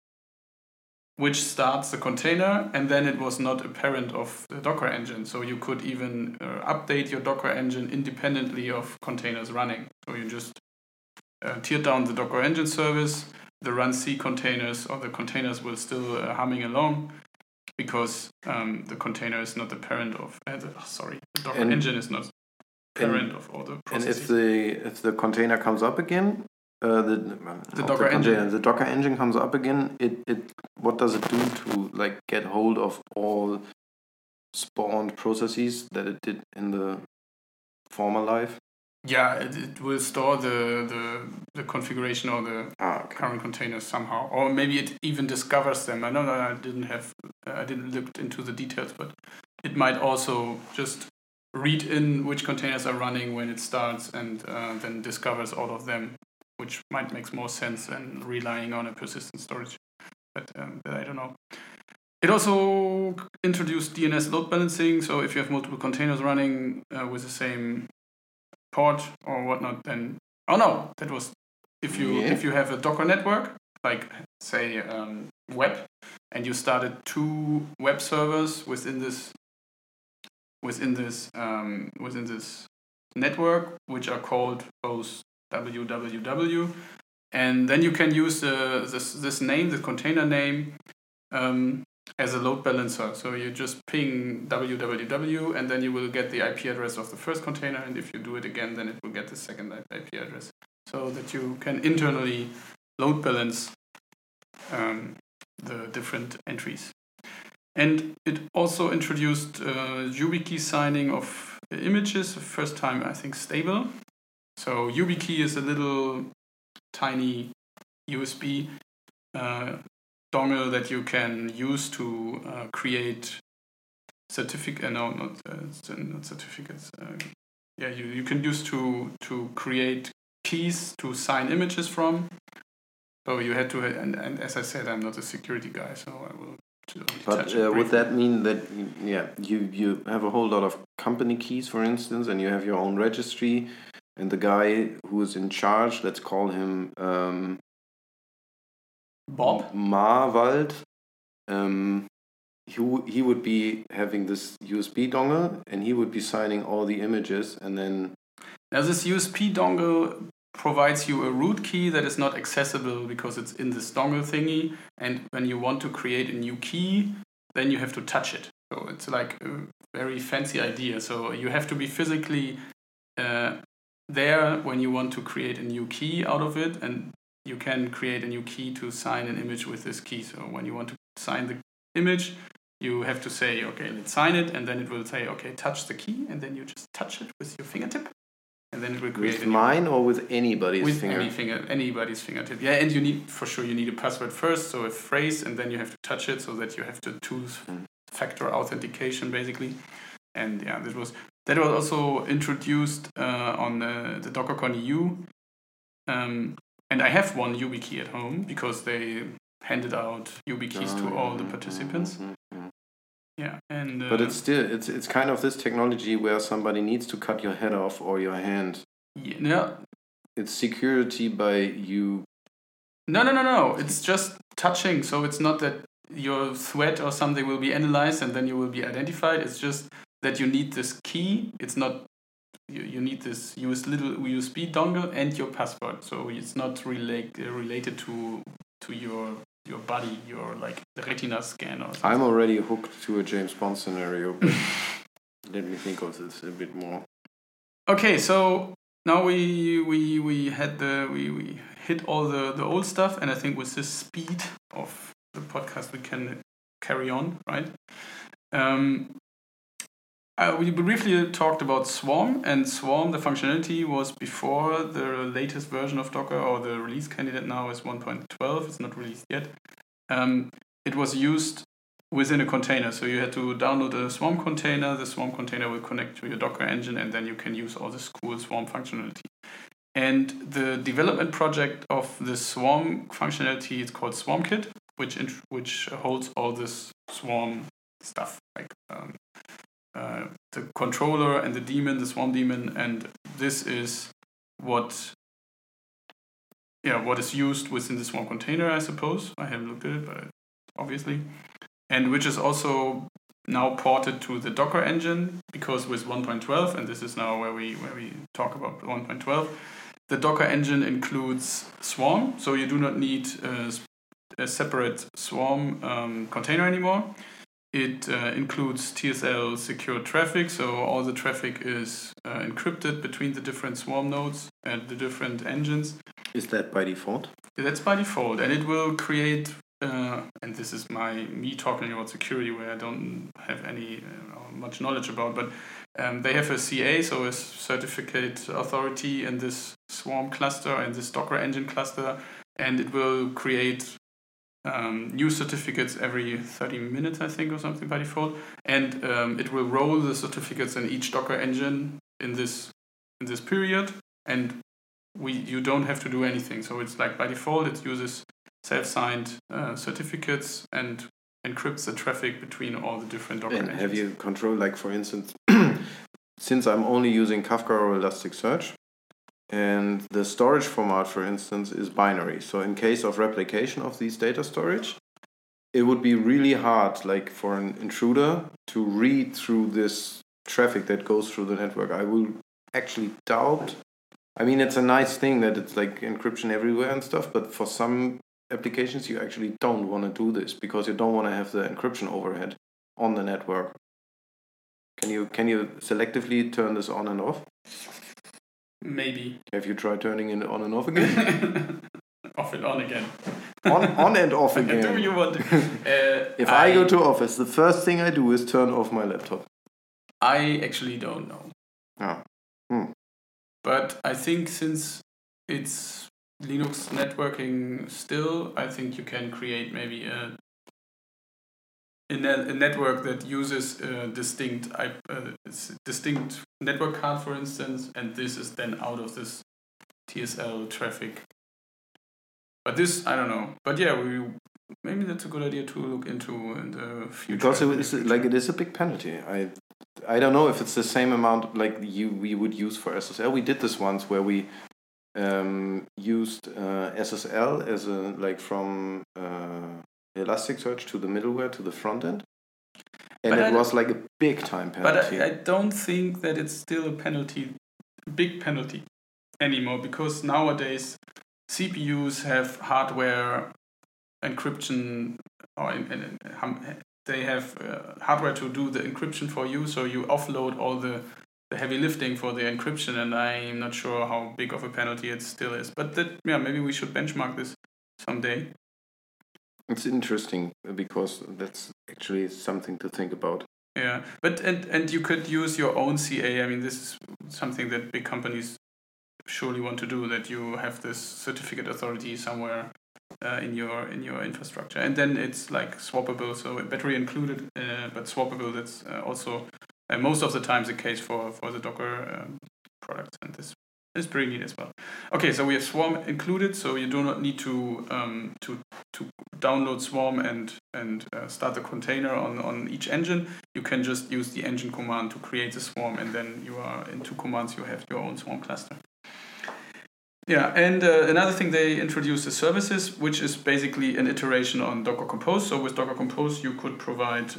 [SPEAKER 1] which starts the container, and then it was not a parent of the Docker engine. So you could even update your Docker engine independently of containers running. So you just tear down the Docker engine service, the run C containers, or the containers will still humming along because the container is not the parent of, the Docker engine is not parent of all the processes.
[SPEAKER 2] And if the container comes up again, the Docker engine comes up again, what does it do to get hold of all spawned processes that it did in the former life?
[SPEAKER 1] Yeah, it will store the configuration or the current containers somehow, or maybe it even discovers them. I didn't look into the details, but it might also just read in which containers are running when it starts, and then discovers all of them, which might make more sense than relying on a persistent storage. But I don't know. It also introduced DNS load balancing. So if you have multiple containers running with the same port or whatnot, then that was if you have a Docker network, like say web, and you started 2 web servers within this network, which are called both www, and then you can use this name, the container name, as a load balancer. So you just ping www, and then you will get the IP address of the first container, and if you do it again, then it will get the second IP address, so that you can internally load balance the different entries. And it also introduced YubiKey signing of images, first time I think stable. So YubiKey is a little tiny USB dongle that you can use to create certificates. You can use to create keys to sign images from. So you had to, and as I said, I'm not a security guy, so I will.
[SPEAKER 2] But would that mean that you have a whole lot of company keys, for instance, and you have your own registry, and the guy who is in charge, let's call him
[SPEAKER 1] Bob
[SPEAKER 2] Marwald, he would be having this USB dongle, and he would be signing all the images, and then
[SPEAKER 1] now this USB dongle provides you a root key that is not accessible because it's in this dongle thingy. And when you want to create a new key, then you have to touch it. So it's like a very fancy idea. So you have to be physically there when you want to create a new key out of it, and you can create a new key to sign an image with this key. So when you want to sign the image, you have to say, okay, let's sign it, and then it will say, okay, touch the key, and then you just touch it with your fingertip, and then it will create
[SPEAKER 2] with mine or with anybody's finger?
[SPEAKER 1] Anybody's fingertip. Yeah, and you need a password first, so a phrase, and then you have to touch it, so that you have to two-factor authentication basically. And yeah, that was also introduced on the DockerCon EU. And I have one YubiKey at home because they handed out YubiKeys to all the participants. Yeah, and
[SPEAKER 2] but it's still it's kind of this technology where somebody needs to cut your head off or your hand.
[SPEAKER 1] Yeah.
[SPEAKER 2] It's security by you.
[SPEAKER 1] No. It's just touching, so it's not that your sweat or something will be analyzed and then you will be identified. It's just that you need this key. It's not you need this little USB dongle and your password. So it's not related to your body, your like the retina scan or something.
[SPEAKER 2] I'm already hooked to a James Bond scenario, but let me think of this a bit more.
[SPEAKER 1] Okay, so now we hit all the old stuff, and I think with the speed of the podcast we can carry on, right? We briefly talked about Swarm, and Swarm, the functionality was before the latest version of Docker, or the release candidate now is 1.12. It's not released yet. It was used within a container, so you had to download a Swarm container. The Swarm container will connect to your Docker engine, and then you can use all this cool Swarm functionality. And the development project of the Swarm functionality is called SwarmKit, which holds all this Swarm stuff, like the controller and the Swarm daemon, and this is what is used within the Swarm container, I suppose. I haven't looked at it, but obviously. And which is also now ported to the Docker engine, because with 1.12, and this is now where we talk about 1.12, the Docker engine includes Swarm, so you do not need a separate Swarm container anymore. It includes TSL secure traffic, so all the traffic is encrypted between the different Swarm nodes and the different engines.
[SPEAKER 2] Is that by default?
[SPEAKER 1] That's by default, and it will create, and this is me talking about security where I don't have any much knowledge about, but they have a CA, so a certificate authority in this Swarm cluster and this Docker engine cluster, and it will create new certificates every 30 minutes, I think, or something by default, and it will roll the certificates in each Docker engine in this period, and you don't have to do anything. So it's like by default, it uses self-signed certificates and encrypts the traffic between all the different Docker engines.
[SPEAKER 2] Have you control, like for instance, since I'm only using Kafka or Elasticsearch, and the storage format, for instance, is binary. So in case of replication of these data storage, it would be really hard, like for an intruder, to read through this traffic that goes through the network. I will actually doubt. I mean, it's a nice thing that it's like encryption everywhere and stuff, but for some applications, you actually don't want to do this because you don't want to have the encryption overhead on the network. Can you selectively turn this on and off?
[SPEAKER 1] Maybe.
[SPEAKER 2] Have you tried turning it on and off again?
[SPEAKER 1] Off and on again.
[SPEAKER 2] on and off again.
[SPEAKER 1] Do you want to?
[SPEAKER 2] If I go to office, the first thing I do is turn off my laptop.
[SPEAKER 1] I actually don't know.
[SPEAKER 2] Oh.
[SPEAKER 1] But I think since it's Linux networking still, I think you can create maybe a network that uses a distinct network card, for instance, and this is then out of this TSL traffic. But this, I don't know. But yeah, maybe that's a good idea to look into in the future.
[SPEAKER 2] Because it is a big penalty. I don't know if it's the same amount like we would use for SSL. We did this once where we used SSL as from Elasticsearch to the middleware to the front end, and it was like a big time penalty.
[SPEAKER 1] But I don't think that it's still a big penalty, anymore, because nowadays CPUs have hardware encryption, or they have hardware to do the encryption for you, so you offload all the heavy lifting for the encryption, and I'm not sure how big of a penalty it still is. But maybe we should benchmark this someday.
[SPEAKER 2] It's interesting because that's actually something to think about.
[SPEAKER 1] Yeah, but and you could use your own CA. I mean, this is something that big companies surely want to do, that you have this certificate authority somewhere in your infrastructure, and then it's like swappable, so battery included, but swappable. That's also most of the time the case for the Docker products, and this is pretty neat as well. Okay, so we have Swarm included, so you do not need to download Swarm and start the container on each engine. You can just use the engine command to create the Swarm, and then you are in 2 commands. You have your own Swarm cluster. Yeah, and another thing they introduced is services, which is basically an iteration on Docker Compose. So with Docker Compose, you could provide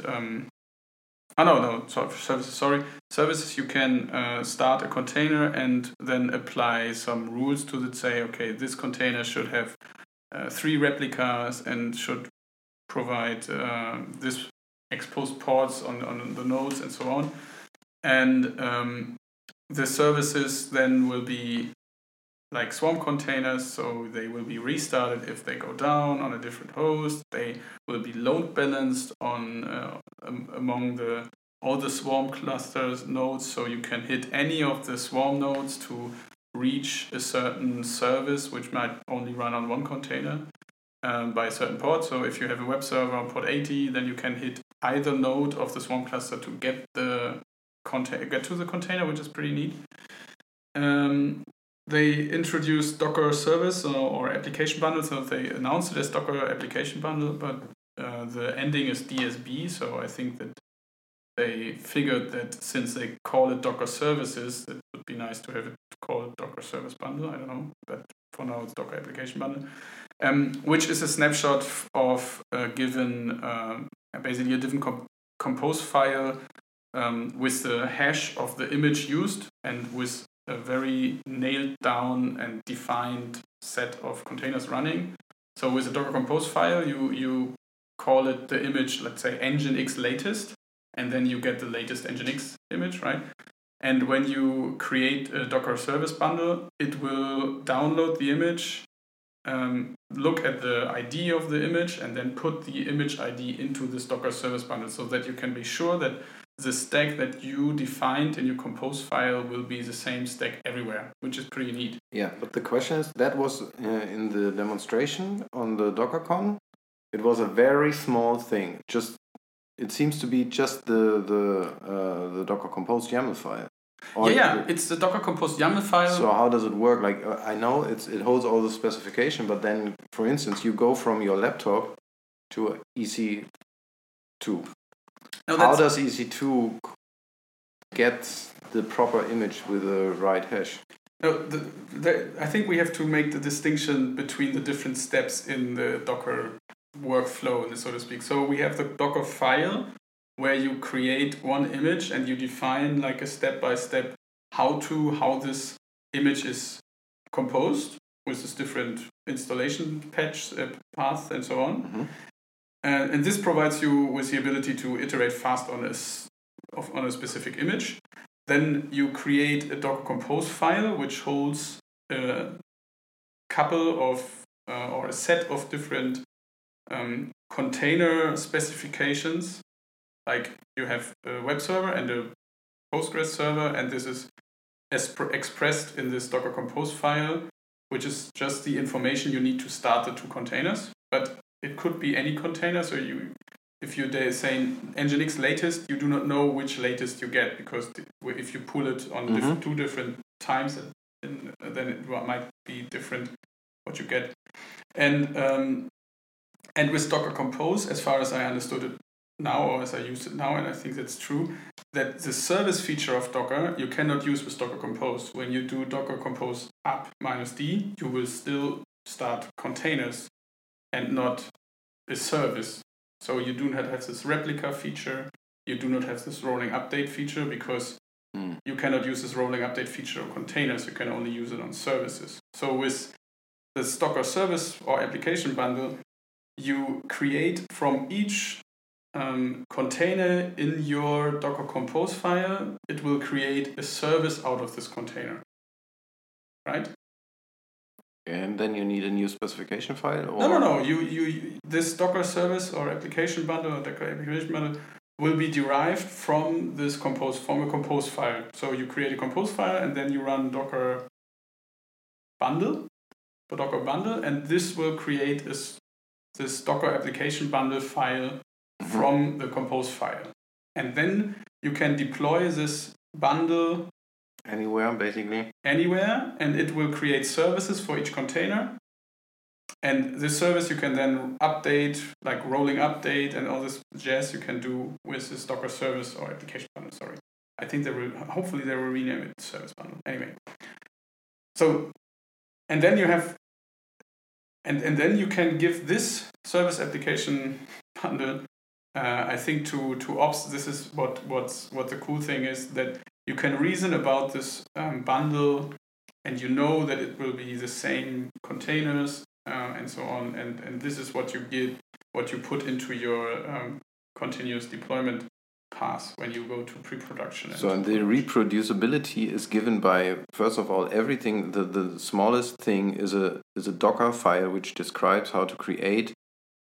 [SPEAKER 1] services. You can start a container and then apply some rules to it. Say, okay, this container should have 3 replicas and should provide this exposed ports on the nodes and so on. And the services then will be like Swarm containers, so they will be restarted if they go down on a different host. They will be load balanced on among all the Swarm clusters nodes, so you can hit any of the Swarm nodes to reach a certain service which might only run on one container by a certain port. So if you have a web server on port 80, then you can hit either node of the Swarm cluster to get to the container, which is pretty neat. They introduced Docker Service or Application Bundle, so they announced it as Docker Application Bundle, but the ending is DSB, so I think that they figured that since they call it Docker Services, it would be nice to have it called Docker Service Bundle, I don't know, but for now it's Docker Application Bundle, which is a snapshot of a given, basically a given compose file with the hash of the image used and with a very nailed down and defined set of containers running. So with a Docker Compose file, you call it the image, let's say Nginx latest, and then you get the latest Nginx image, right? And when you create a Docker Service Bundle, it will download the image, look at the ID of the image, and then put the image ID into this Docker Service Bundle, so that you can be sure that the stack that you defined in your compose file will be the same stack everywhere, which is pretty neat.
[SPEAKER 2] Yeah, but the question is, that was in the demonstration on the DockerCon. It was a very small thing. It seems to be just the Docker Compose YAML file.
[SPEAKER 1] It's the Docker Compose YAML file.
[SPEAKER 2] So how does it work? Like I know it holds all the specification, but then, for instance, you go from your laptop to EC2. How does EC2 get the proper image with the right hash?
[SPEAKER 1] No, I think we have to make the distinction between the different steps in the Docker workflow, so to speak. So we have the Docker file where you create one image and you define like a step-by-step how this image is composed with this different installation patch path and so on. Mm-hmm. And this provides you with the ability to iterate fast on a specific image. Then you create a Docker Compose file which holds a couple of or a set of different container specifications. Like you have a web server and a Postgres server, and this is expressed in this Docker Compose file, which is just the information you need to start the 2 containers. But it could be any container, so if you say Nginx latest, you do not know which latest you get, because if you pull it on 2 different times, then it might be different what you get. And with Docker Compose, as far as I understood it now, or as I use it now, and I think that's true, that the service feature of Docker you cannot use with Docker Compose. When you do Docker Compose up -d, you will still start containers and not a service. So you do not have this replica feature, you do not have this rolling update feature, because you cannot use this rolling update feature on containers. You can only use it on services. So with the Docker service or application bundle, you create from each container in your Docker Compose file, it will create a service out of this container, right?
[SPEAKER 2] And then you need a new specification file? Or?
[SPEAKER 1] No. You this Docker service or application bundle or Docker application bundle will be derived from this from a Compose file. So you create a Compose file and then you run Docker bundle, and this will create this Docker application bundle file from the Compose file. And then you can deploy this bundle
[SPEAKER 2] anywhere, basically.
[SPEAKER 1] Anywhere, and it will create services for each container. And this service you can then update, like rolling update and all this jazz you can do with this Docker service or application bundle, sorry. I think hopefully they will rename it service bundle. Anyway. So, and then you have, and then you can give this service application bundle, I think to ops. This is what the cool thing is, that you can reason about this bundle, and you know that it will be the same containers and so on. And this is what you put into your continuous deployment path when you go to pre-production.
[SPEAKER 2] And the reproducibility is given by, first of all, everything. The smallest thing is a Docker file which describes how to create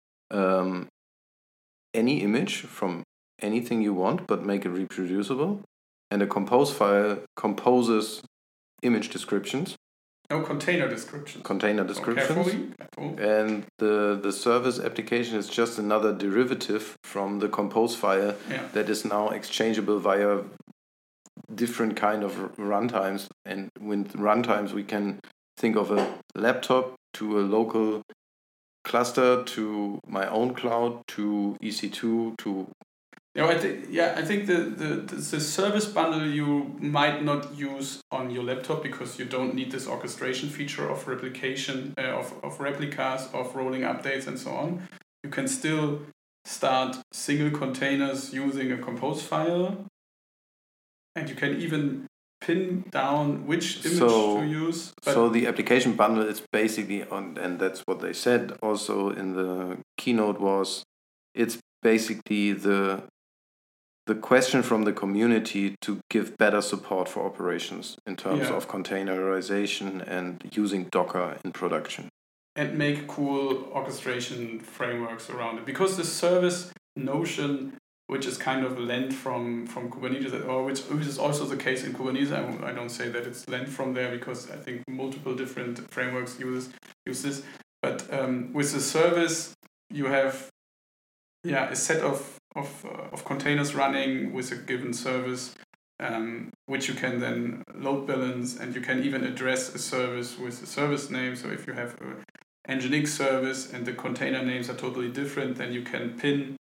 [SPEAKER 2] any image from anything you want, but make it reproducible. And a Compose file composes image descriptions.
[SPEAKER 1] No, container descriptions.
[SPEAKER 2] Careful. And the service application is just another derivative from the Compose file that is now exchangeable via different kind of runtimes. And with runtimes, we can think of a laptop to a local cluster to my own cloud to EC2 to.
[SPEAKER 1] I think the service bundle you might not use on your laptop because you don't need this orchestration feature of replication, of replicas, of rolling updates and so on. You can still start single containers using a Compose file, and you can even pin down which image to use.
[SPEAKER 2] So the application bundle is basically and that's what they said also in the keynote was, it's basically the question from the community to give better support for operations in terms of containerization and using Docker in production.
[SPEAKER 1] And make cool orchestration frameworks around it. Because the service notion, which is kind of lent from Kubernetes, or which is also the case in Kubernetes, I don't say that it's lent from there because I think multiple different frameworks use this. But with the service, you have a set of containers running with a given service, which you can then load balance, and you can even address a service with a service name. So if you have an Nginx service and the container names are totally different, then you can ping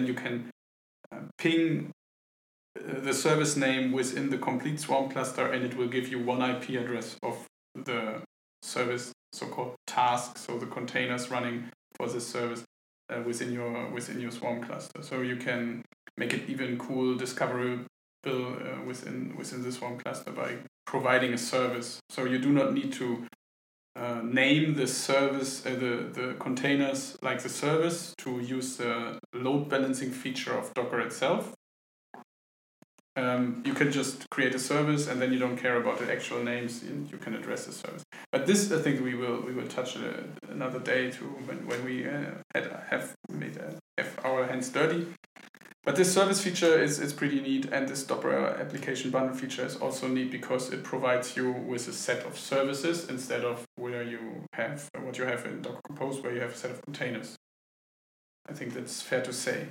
[SPEAKER 1] the service name within the complete Swarm cluster, and it will give you one IP address of the service, so-called task, so the containers running for this service. Within your Swarm cluster, so you can make it even cool discoverable within the Swarm cluster by providing a service. So you do not need to name the service, the containers like the service to use the load balancing feature of Docker itself. You can just create a service, and then you don't care about the actual names, and you can address the service. But this, I think, we will touch another day too, when we have our hands dirty. But this service feature is pretty neat, and this Docker application bundle feature is also neat because it provides you with a set of services instead of where you have what you have in Docker Compose, where you have a set of containers. I think that's fair to say.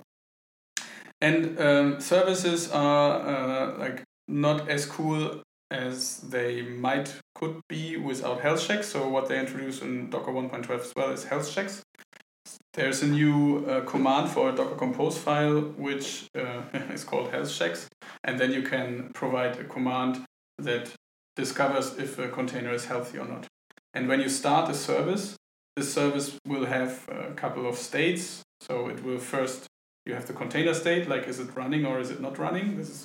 [SPEAKER 1] And services are not as cool as they could be without health checks. So what they introduced in Docker 1.12 as well is health checks. There's a new command for a Docker Compose file which is called health checks, and then you can provide a command that discovers if a container is healthy or not. And when you start a service, this service will have a couple of states. So it will first, you have the container state, like is it running or is it not running? This is a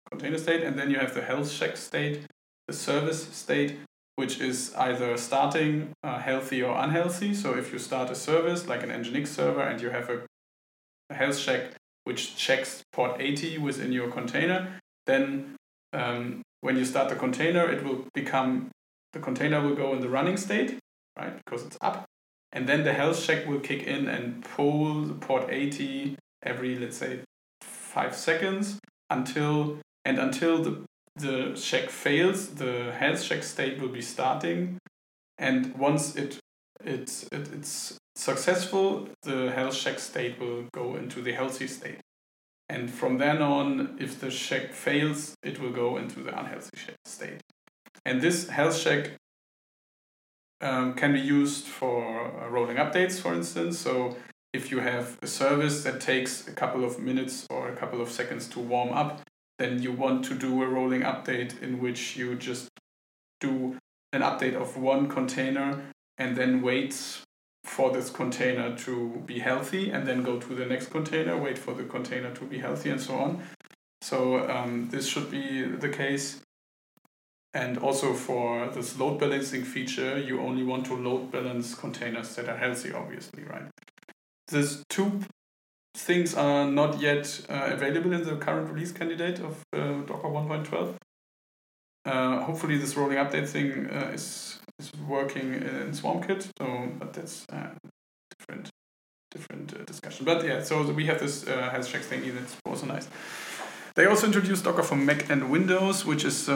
[SPEAKER 1] container state, and then you have the health check state, the service state, which is either starting healthy or unhealthy. So if you start a service like an Nginx server and you have a health check which checks port 80 within your container, then when you start the container, the container will go in the running state, right? Because it's up. And then the health check will kick in and pull the port 80 every, let's say, 5 seconds until the check fails, the health check state will be starting. And once it's successful, the health check state will go into the healthy state. And from then on, if the check fails, it will go into the unhealthy state. And this health check can be used for rolling updates, for instance. So if you have a service that takes a couple of minutes or a couple of seconds to warm up, then you want to do a rolling update in which you just do an update of one container and then wait for this container to be healthy and then go to the next container, wait for the container to be healthy and so on. So this should be the case. And also for this load balancing feature, you only want to load balance containers that are healthy, obviously, right? These two things are not yet available in the current release candidate of Docker 1.12. Hopefully this rolling update thing is working in SwarmKit, but that's different discussion. But yeah, so we have this health check thingy that's also nice. They also introduced Docker for Mac and Windows, which is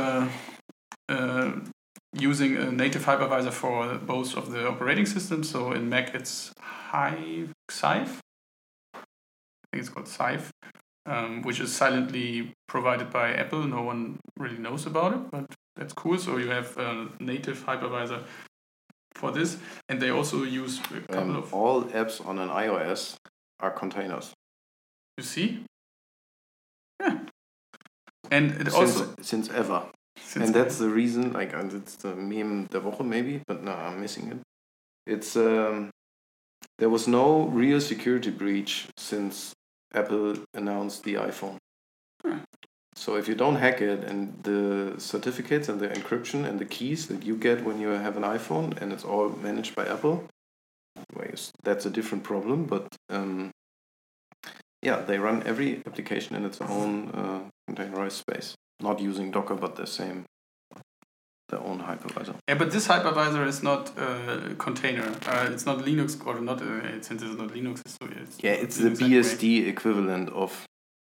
[SPEAKER 1] using a native hypervisor for both of the operating systems. So in Mac it's Scythe. I think it's called Scythe, which is silently provided by Apple. No one really knows about it, but that's cool. So you have a native hypervisor for this, and they also use a couple of...
[SPEAKER 2] All apps on an iOS are containers.
[SPEAKER 1] You see? Yeah. And it also...
[SPEAKER 2] Since ever. And that's the reason, like, and it's the meme der Woche maybe, but no, I'm missing it. It's, there was no real security breach since Apple announced the iPhone. So if you don't hack it, and the certificates and the encryption and the keys that you get when you have an iPhone and it's all managed by Apple, that's a different problem. But yeah, they run every application in its own containerized space, not using Docker, but their own hypervisor.
[SPEAKER 1] Yeah, but this hypervisor is not a container. It's not Linux, or not since it's not Linux.
[SPEAKER 2] It's the BSD equivalent of.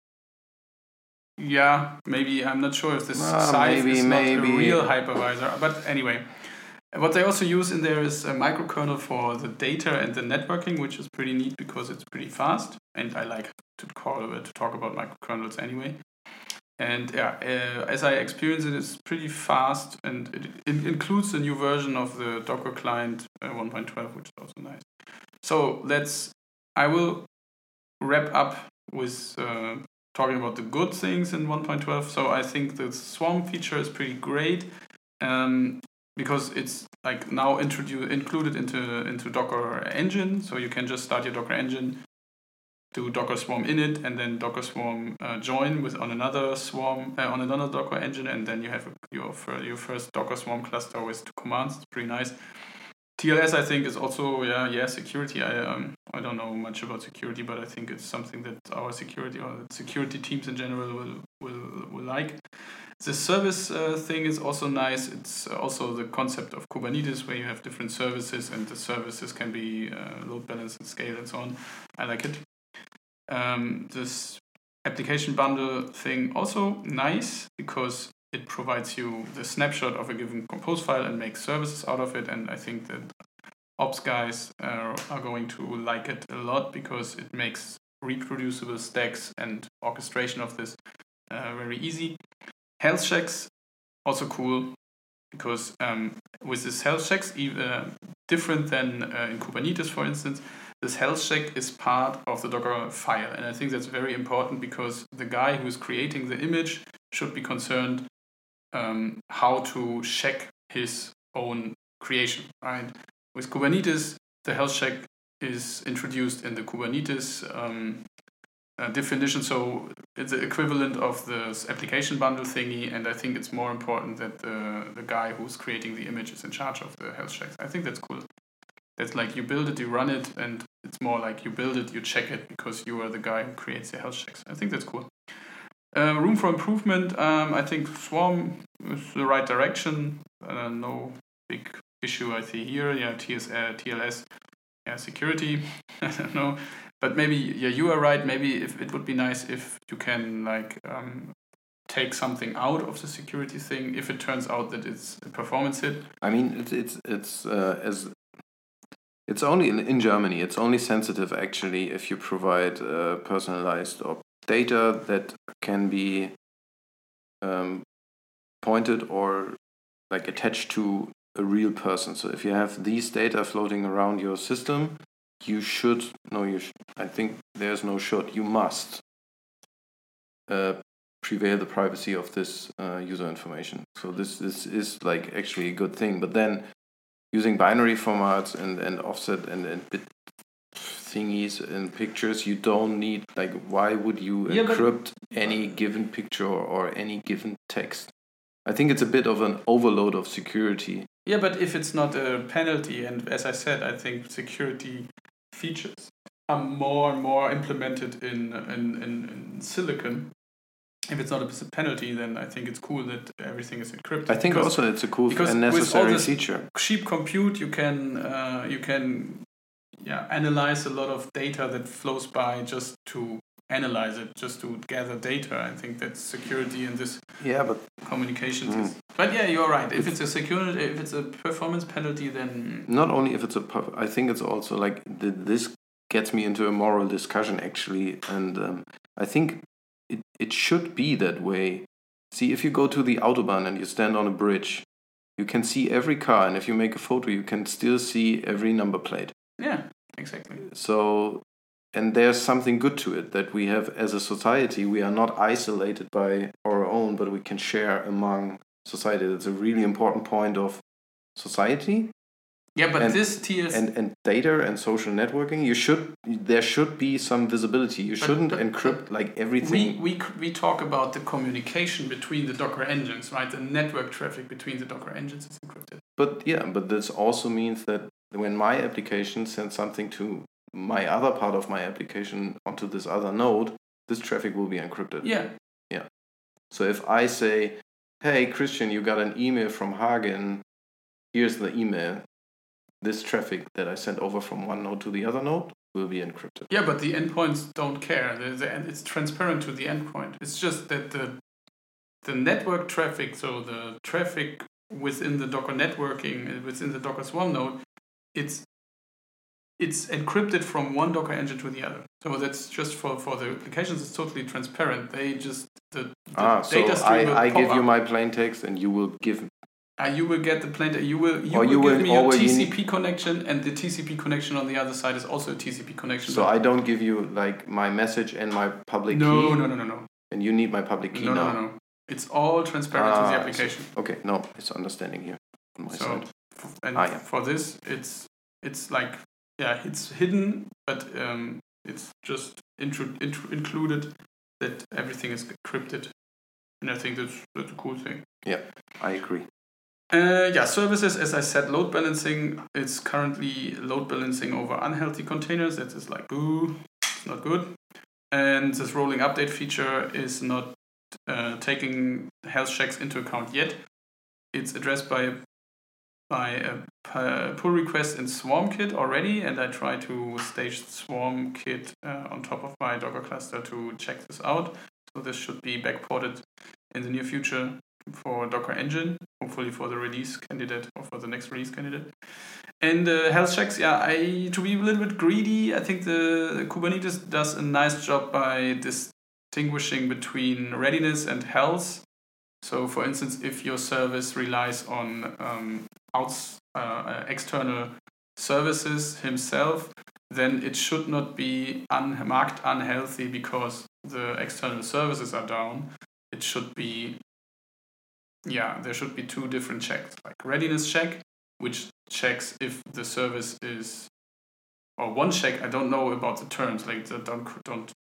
[SPEAKER 1] Yeah, maybe. I'm not sure if this Scythe is not a real hypervisor. But anyway, what they also use in there is a microkernel for the data and the networking, which is pretty neat because it's pretty fast. And I like to talk about microkernels anyway. And yeah, as I experience it, it's pretty fast, and it includes the new version of the Docker client 1.12, which is also nice. So I will wrap up with talking about the good things in 1.12. So I think the Swarm feature is pretty great because it's like now included into Docker Engine. So you can just start your Docker Engine, do Docker Swarm init, and then Docker Swarm join on another Swarm on another Docker engine, and then you have your first Docker Swarm cluster with 2 commands. It's pretty nice. TLS, I think, is also security. I don't know much about security, but I think it's something that our security or security teams in general will like. The service thing is also nice. It's also the concept of Kubernetes, where you have different services, and the services can be load balanced and scale and so on. I like it. This application bundle thing also nice because it provides you the snapshot of a given compose file and makes services out of it, and I think that ops guys are going to like it a lot because it makes reproducible stacks and orchestration of this very easy. Health checks also cool because with this health checks, different than in Kubernetes, for instance, this health check is part of the Docker file. And I think that's very important because the guy who's creating the image should be concerned how to check his own creation, right? With Kubernetes, the health check is introduced in the Kubernetes definition. So it's the equivalent of the application bundle thingy, and I think it's more important that the guy who's creating the image is in charge of the health checks. I think that's cool. That's like you build it, you run it, and it's more like you build it, you check it, because you are the guy who creates the health checks. I think that's cool. Room for improvement. I think Swarm is the right direction. No big issue I see here. Yeah, TLS. Yeah, security. I don't know, but maybe you are right. Maybe if it would be nice if you can like take something out of the security thing if it turns out that it's a performance hit.
[SPEAKER 2] I mean, it's only in Germany. It's only sensitive actually if you provide personalized or data that can be pointed or like attached to a real person. So if you have these data floating around your system, you I think there's no should. You must prevail the privacy of this user information. So this is like actually a good thing. But then using binary formats and offset and bit thingies and pictures, you don't need, like, why would you encrypt any given picture or any given text? I think it's a bit of an overload of security.
[SPEAKER 1] Yeah, but if it's not a penalty, and as I said, I think security features are more and more implemented in silicon. If it's not a penalty, then I think it's cool that everything is encrypted.
[SPEAKER 2] I think also it's a cool and necessary feature.
[SPEAKER 1] Cheap compute, you can analyze a lot of data that flows by just to analyze it, just to gather data. I think that's security in this communications. But yeah, you're right. If it's a performance penalty, then
[SPEAKER 2] not only if it's I think it's also like this gets me into a moral discussion actually, and I think it should be that way. See, if you go to the Autobahn and you stand on a bridge, you can see every car, and if you make a photo, you can still see every number plate.
[SPEAKER 1] Yeah, exactly.
[SPEAKER 2] So, and there's something good to it that we have as a society. We are not isolated by our own, but we can share among society. That's a really important point of society.
[SPEAKER 1] Yeah, but this TS
[SPEAKER 2] and data and social networking, there should be some visibility. You shouldn't encrypt like everything.
[SPEAKER 1] We talk about the communication between the Docker engines, right? The network traffic between the Docker engines is encrypted.
[SPEAKER 2] But this also means that when my application sends something to my other part of my application onto this other node, this traffic will be encrypted.
[SPEAKER 1] Yeah.
[SPEAKER 2] So if I say, "Hey Christian, you got an email from Hagen. Here's the email." This traffic that I sent over from one node to the other node will be encrypted.
[SPEAKER 1] Yeah, but the endpoints don't care. It's transparent to the endpoint. It's just that the network traffic, so the traffic within the Docker networking, within the Docker Swarm node, it's encrypted from one Docker engine to the other. So that's just for the applications. It's totally transparent. They just the data stream.
[SPEAKER 2] I give you my plain text, and you will give.
[SPEAKER 1] You will get the plain. You will give me your TCP connection, and the TCP connection on the other side is also a TCP connection.
[SPEAKER 2] So I don't give you like my message and my public key.
[SPEAKER 1] No.
[SPEAKER 2] And you need my public key now.
[SPEAKER 1] No. It's all transparent to the application.
[SPEAKER 2] Okay, no, it's understanding here on my side.
[SPEAKER 1] For this, it's like it's hidden, but it's just included that everything is encrypted, and I think that's a cool thing.
[SPEAKER 2] Yeah, I agree.
[SPEAKER 1] Services, as I said, load balancing. It's currently load balancing over unhealthy containers. That is like, it's not good. And this rolling update feature is not taking health checks into account yet. It's addressed by a pull request in SwarmKit already, and I try to stage SwarmKit on top of my Docker cluster to check this out. So this should be backported in the near future for Docker Engine, hopefully for the release candidate or for the next release candidate. And health checks, to be a little bit greedy, I think the Kubernetes does a nice job by distinguishing between readiness and health. So for instance, if your service relies on external services himself, then it should not be marked unhealthy because the external services are down. It should be there should be two different checks, like readiness check, which checks if the service is, or one check, I don't know about the terms, like don't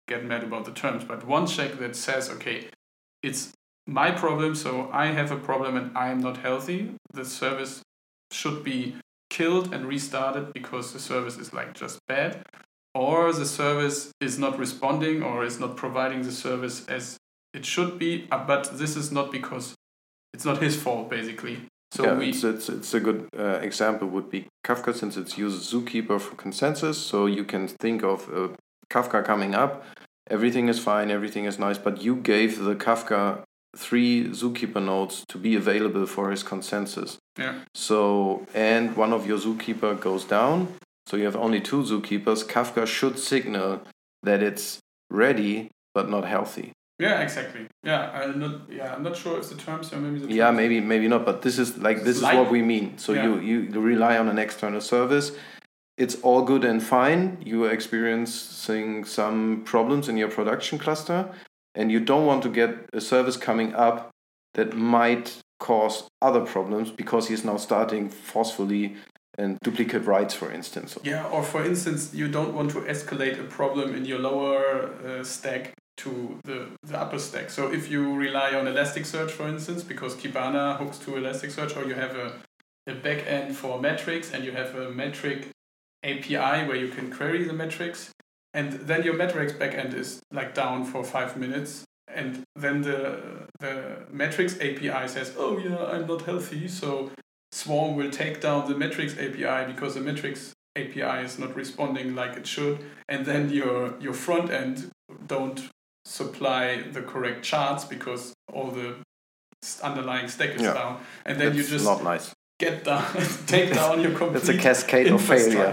[SPEAKER 1] get mad about the terms, but one check that says, okay, it's my problem, so I have a problem and I am not healthy. The service should be killed and restarted because the service is like just bad, or the service is not responding or is not providing the service as it should be, but this is not because it's not his fault, basically. So
[SPEAKER 2] it's a good example would be Kafka, since it uses Zookeeper for consensus. So you can think of Kafka coming up, everything is fine, everything is nice, but you gave the Kafka 3 Zookeeper nodes to be available for his consensus.
[SPEAKER 1] Yeah.
[SPEAKER 2] So, and one of your Zookeeper goes down, so you have only 2 Zookeepers. Kafka should signal that it's ready but not healthy.
[SPEAKER 1] Yeah, exactly. Yeah, I'm not sure if the terms are maybe the terms.
[SPEAKER 2] Yeah, maybe not, but this is what we mean. So you rely on an external service. It's all good and fine. You are experiencing some problems in your production cluster, and you don't want to get a service coming up that might cause other problems because he's now starting forcefully and duplicate writes, for instance.
[SPEAKER 1] Yeah, or for instance, you don't want to escalate a problem in your lower stack to the upper stack. So if you rely on Elasticsearch, for instance, because Kibana hooks to Elasticsearch, or you have a backend for metrics and you have a metric API where you can query the metrics, and then your metrics backend is like down for 5 minutes, and then the metrics API says, oh yeah, I'm not healthy, so Swarm will take down the metrics API because the metrics API is not responding like it should, and then your front end don't supply the correct charts because all the underlying stack is down, and then you just
[SPEAKER 2] not nice.
[SPEAKER 1] Get down, take down your complete
[SPEAKER 2] That's a cascade of failure.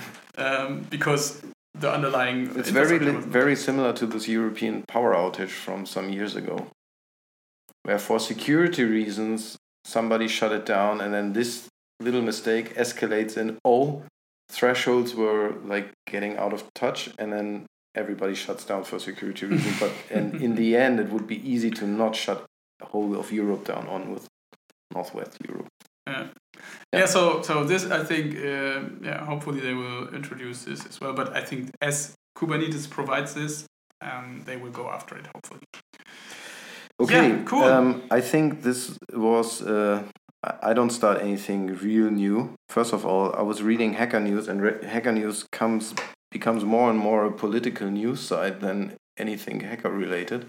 [SPEAKER 1] Because the underlying
[SPEAKER 2] it's very similar to this European power outage from some years ago, where for security reasons somebody shut it down, and then this little mistake escalates in thresholds were like getting out of touch, and then everybody shuts down for security reasons. But and in the end, it would be easy to not shut the whole of Europe down on with Northwest Europe.
[SPEAKER 1] Yeah. So this, I think, hopefully they will introduce this as well. But I think as Kubernetes provides this, they will go after it, hopefully.
[SPEAKER 2] Okay,
[SPEAKER 1] yeah, cool.
[SPEAKER 2] I think this was. I don't start anything real new. First of all, I was reading Hacker News, and Hacker News becomes more and more a political news site than anything hacker related.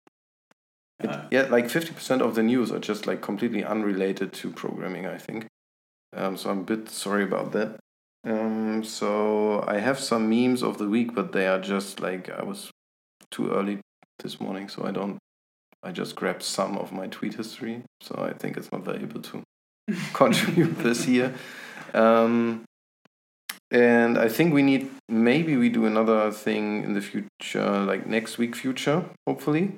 [SPEAKER 2] Like 50% of the news are just like completely unrelated to programming, I think. So I'm a bit sorry about that. So I have some memes of the week, but they are just like, I was too early this morning, so I just grabbed some of my tweet history, so I think it's not valuable to contribute this here. And I think maybe we do another thing in the future, like next week future, hopefully.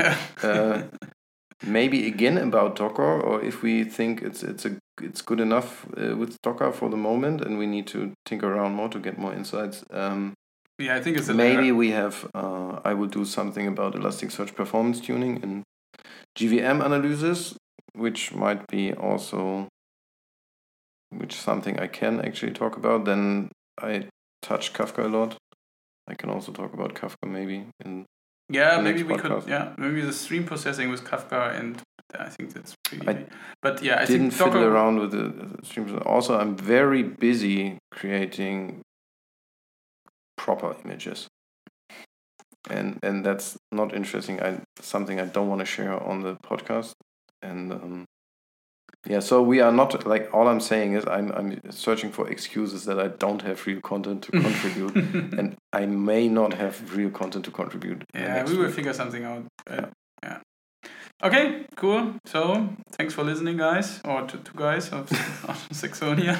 [SPEAKER 2] Maybe again about Docker, or if we think it's good enough with Docker for the moment, and we need to tinker around more to get more insights.
[SPEAKER 1] I think it's
[SPEAKER 2] maybe we have. I will do something about Elasticsearch performance tuning and GVM analysis, which might be also something I can actually talk about. Then I touch Kafka a lot. I can also talk about Kafka maybe in.
[SPEAKER 1] Yeah, maybe we could. Yeah, maybe the stream processing with Kafka, and I think that's pretty. But yeah, I
[SPEAKER 2] didn't
[SPEAKER 1] think Docker...
[SPEAKER 2] fiddle around with the stream. Also, I'm very busy creating proper images, and that's not interesting. Something I don't want to share on the podcast, and so we are not like. All I'm saying is I'm searching for excuses that I don't have real content to contribute, and I may not have real content to contribute.
[SPEAKER 1] Yeah, we will figure something out. Yeah. Okay, cool. So thanks for listening, guys, or to guys of Saxonia.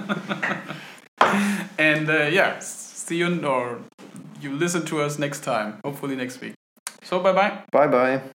[SPEAKER 1] And see you, or you listen to us next time. Hopefully next week. So bye bye.
[SPEAKER 2] Bye bye.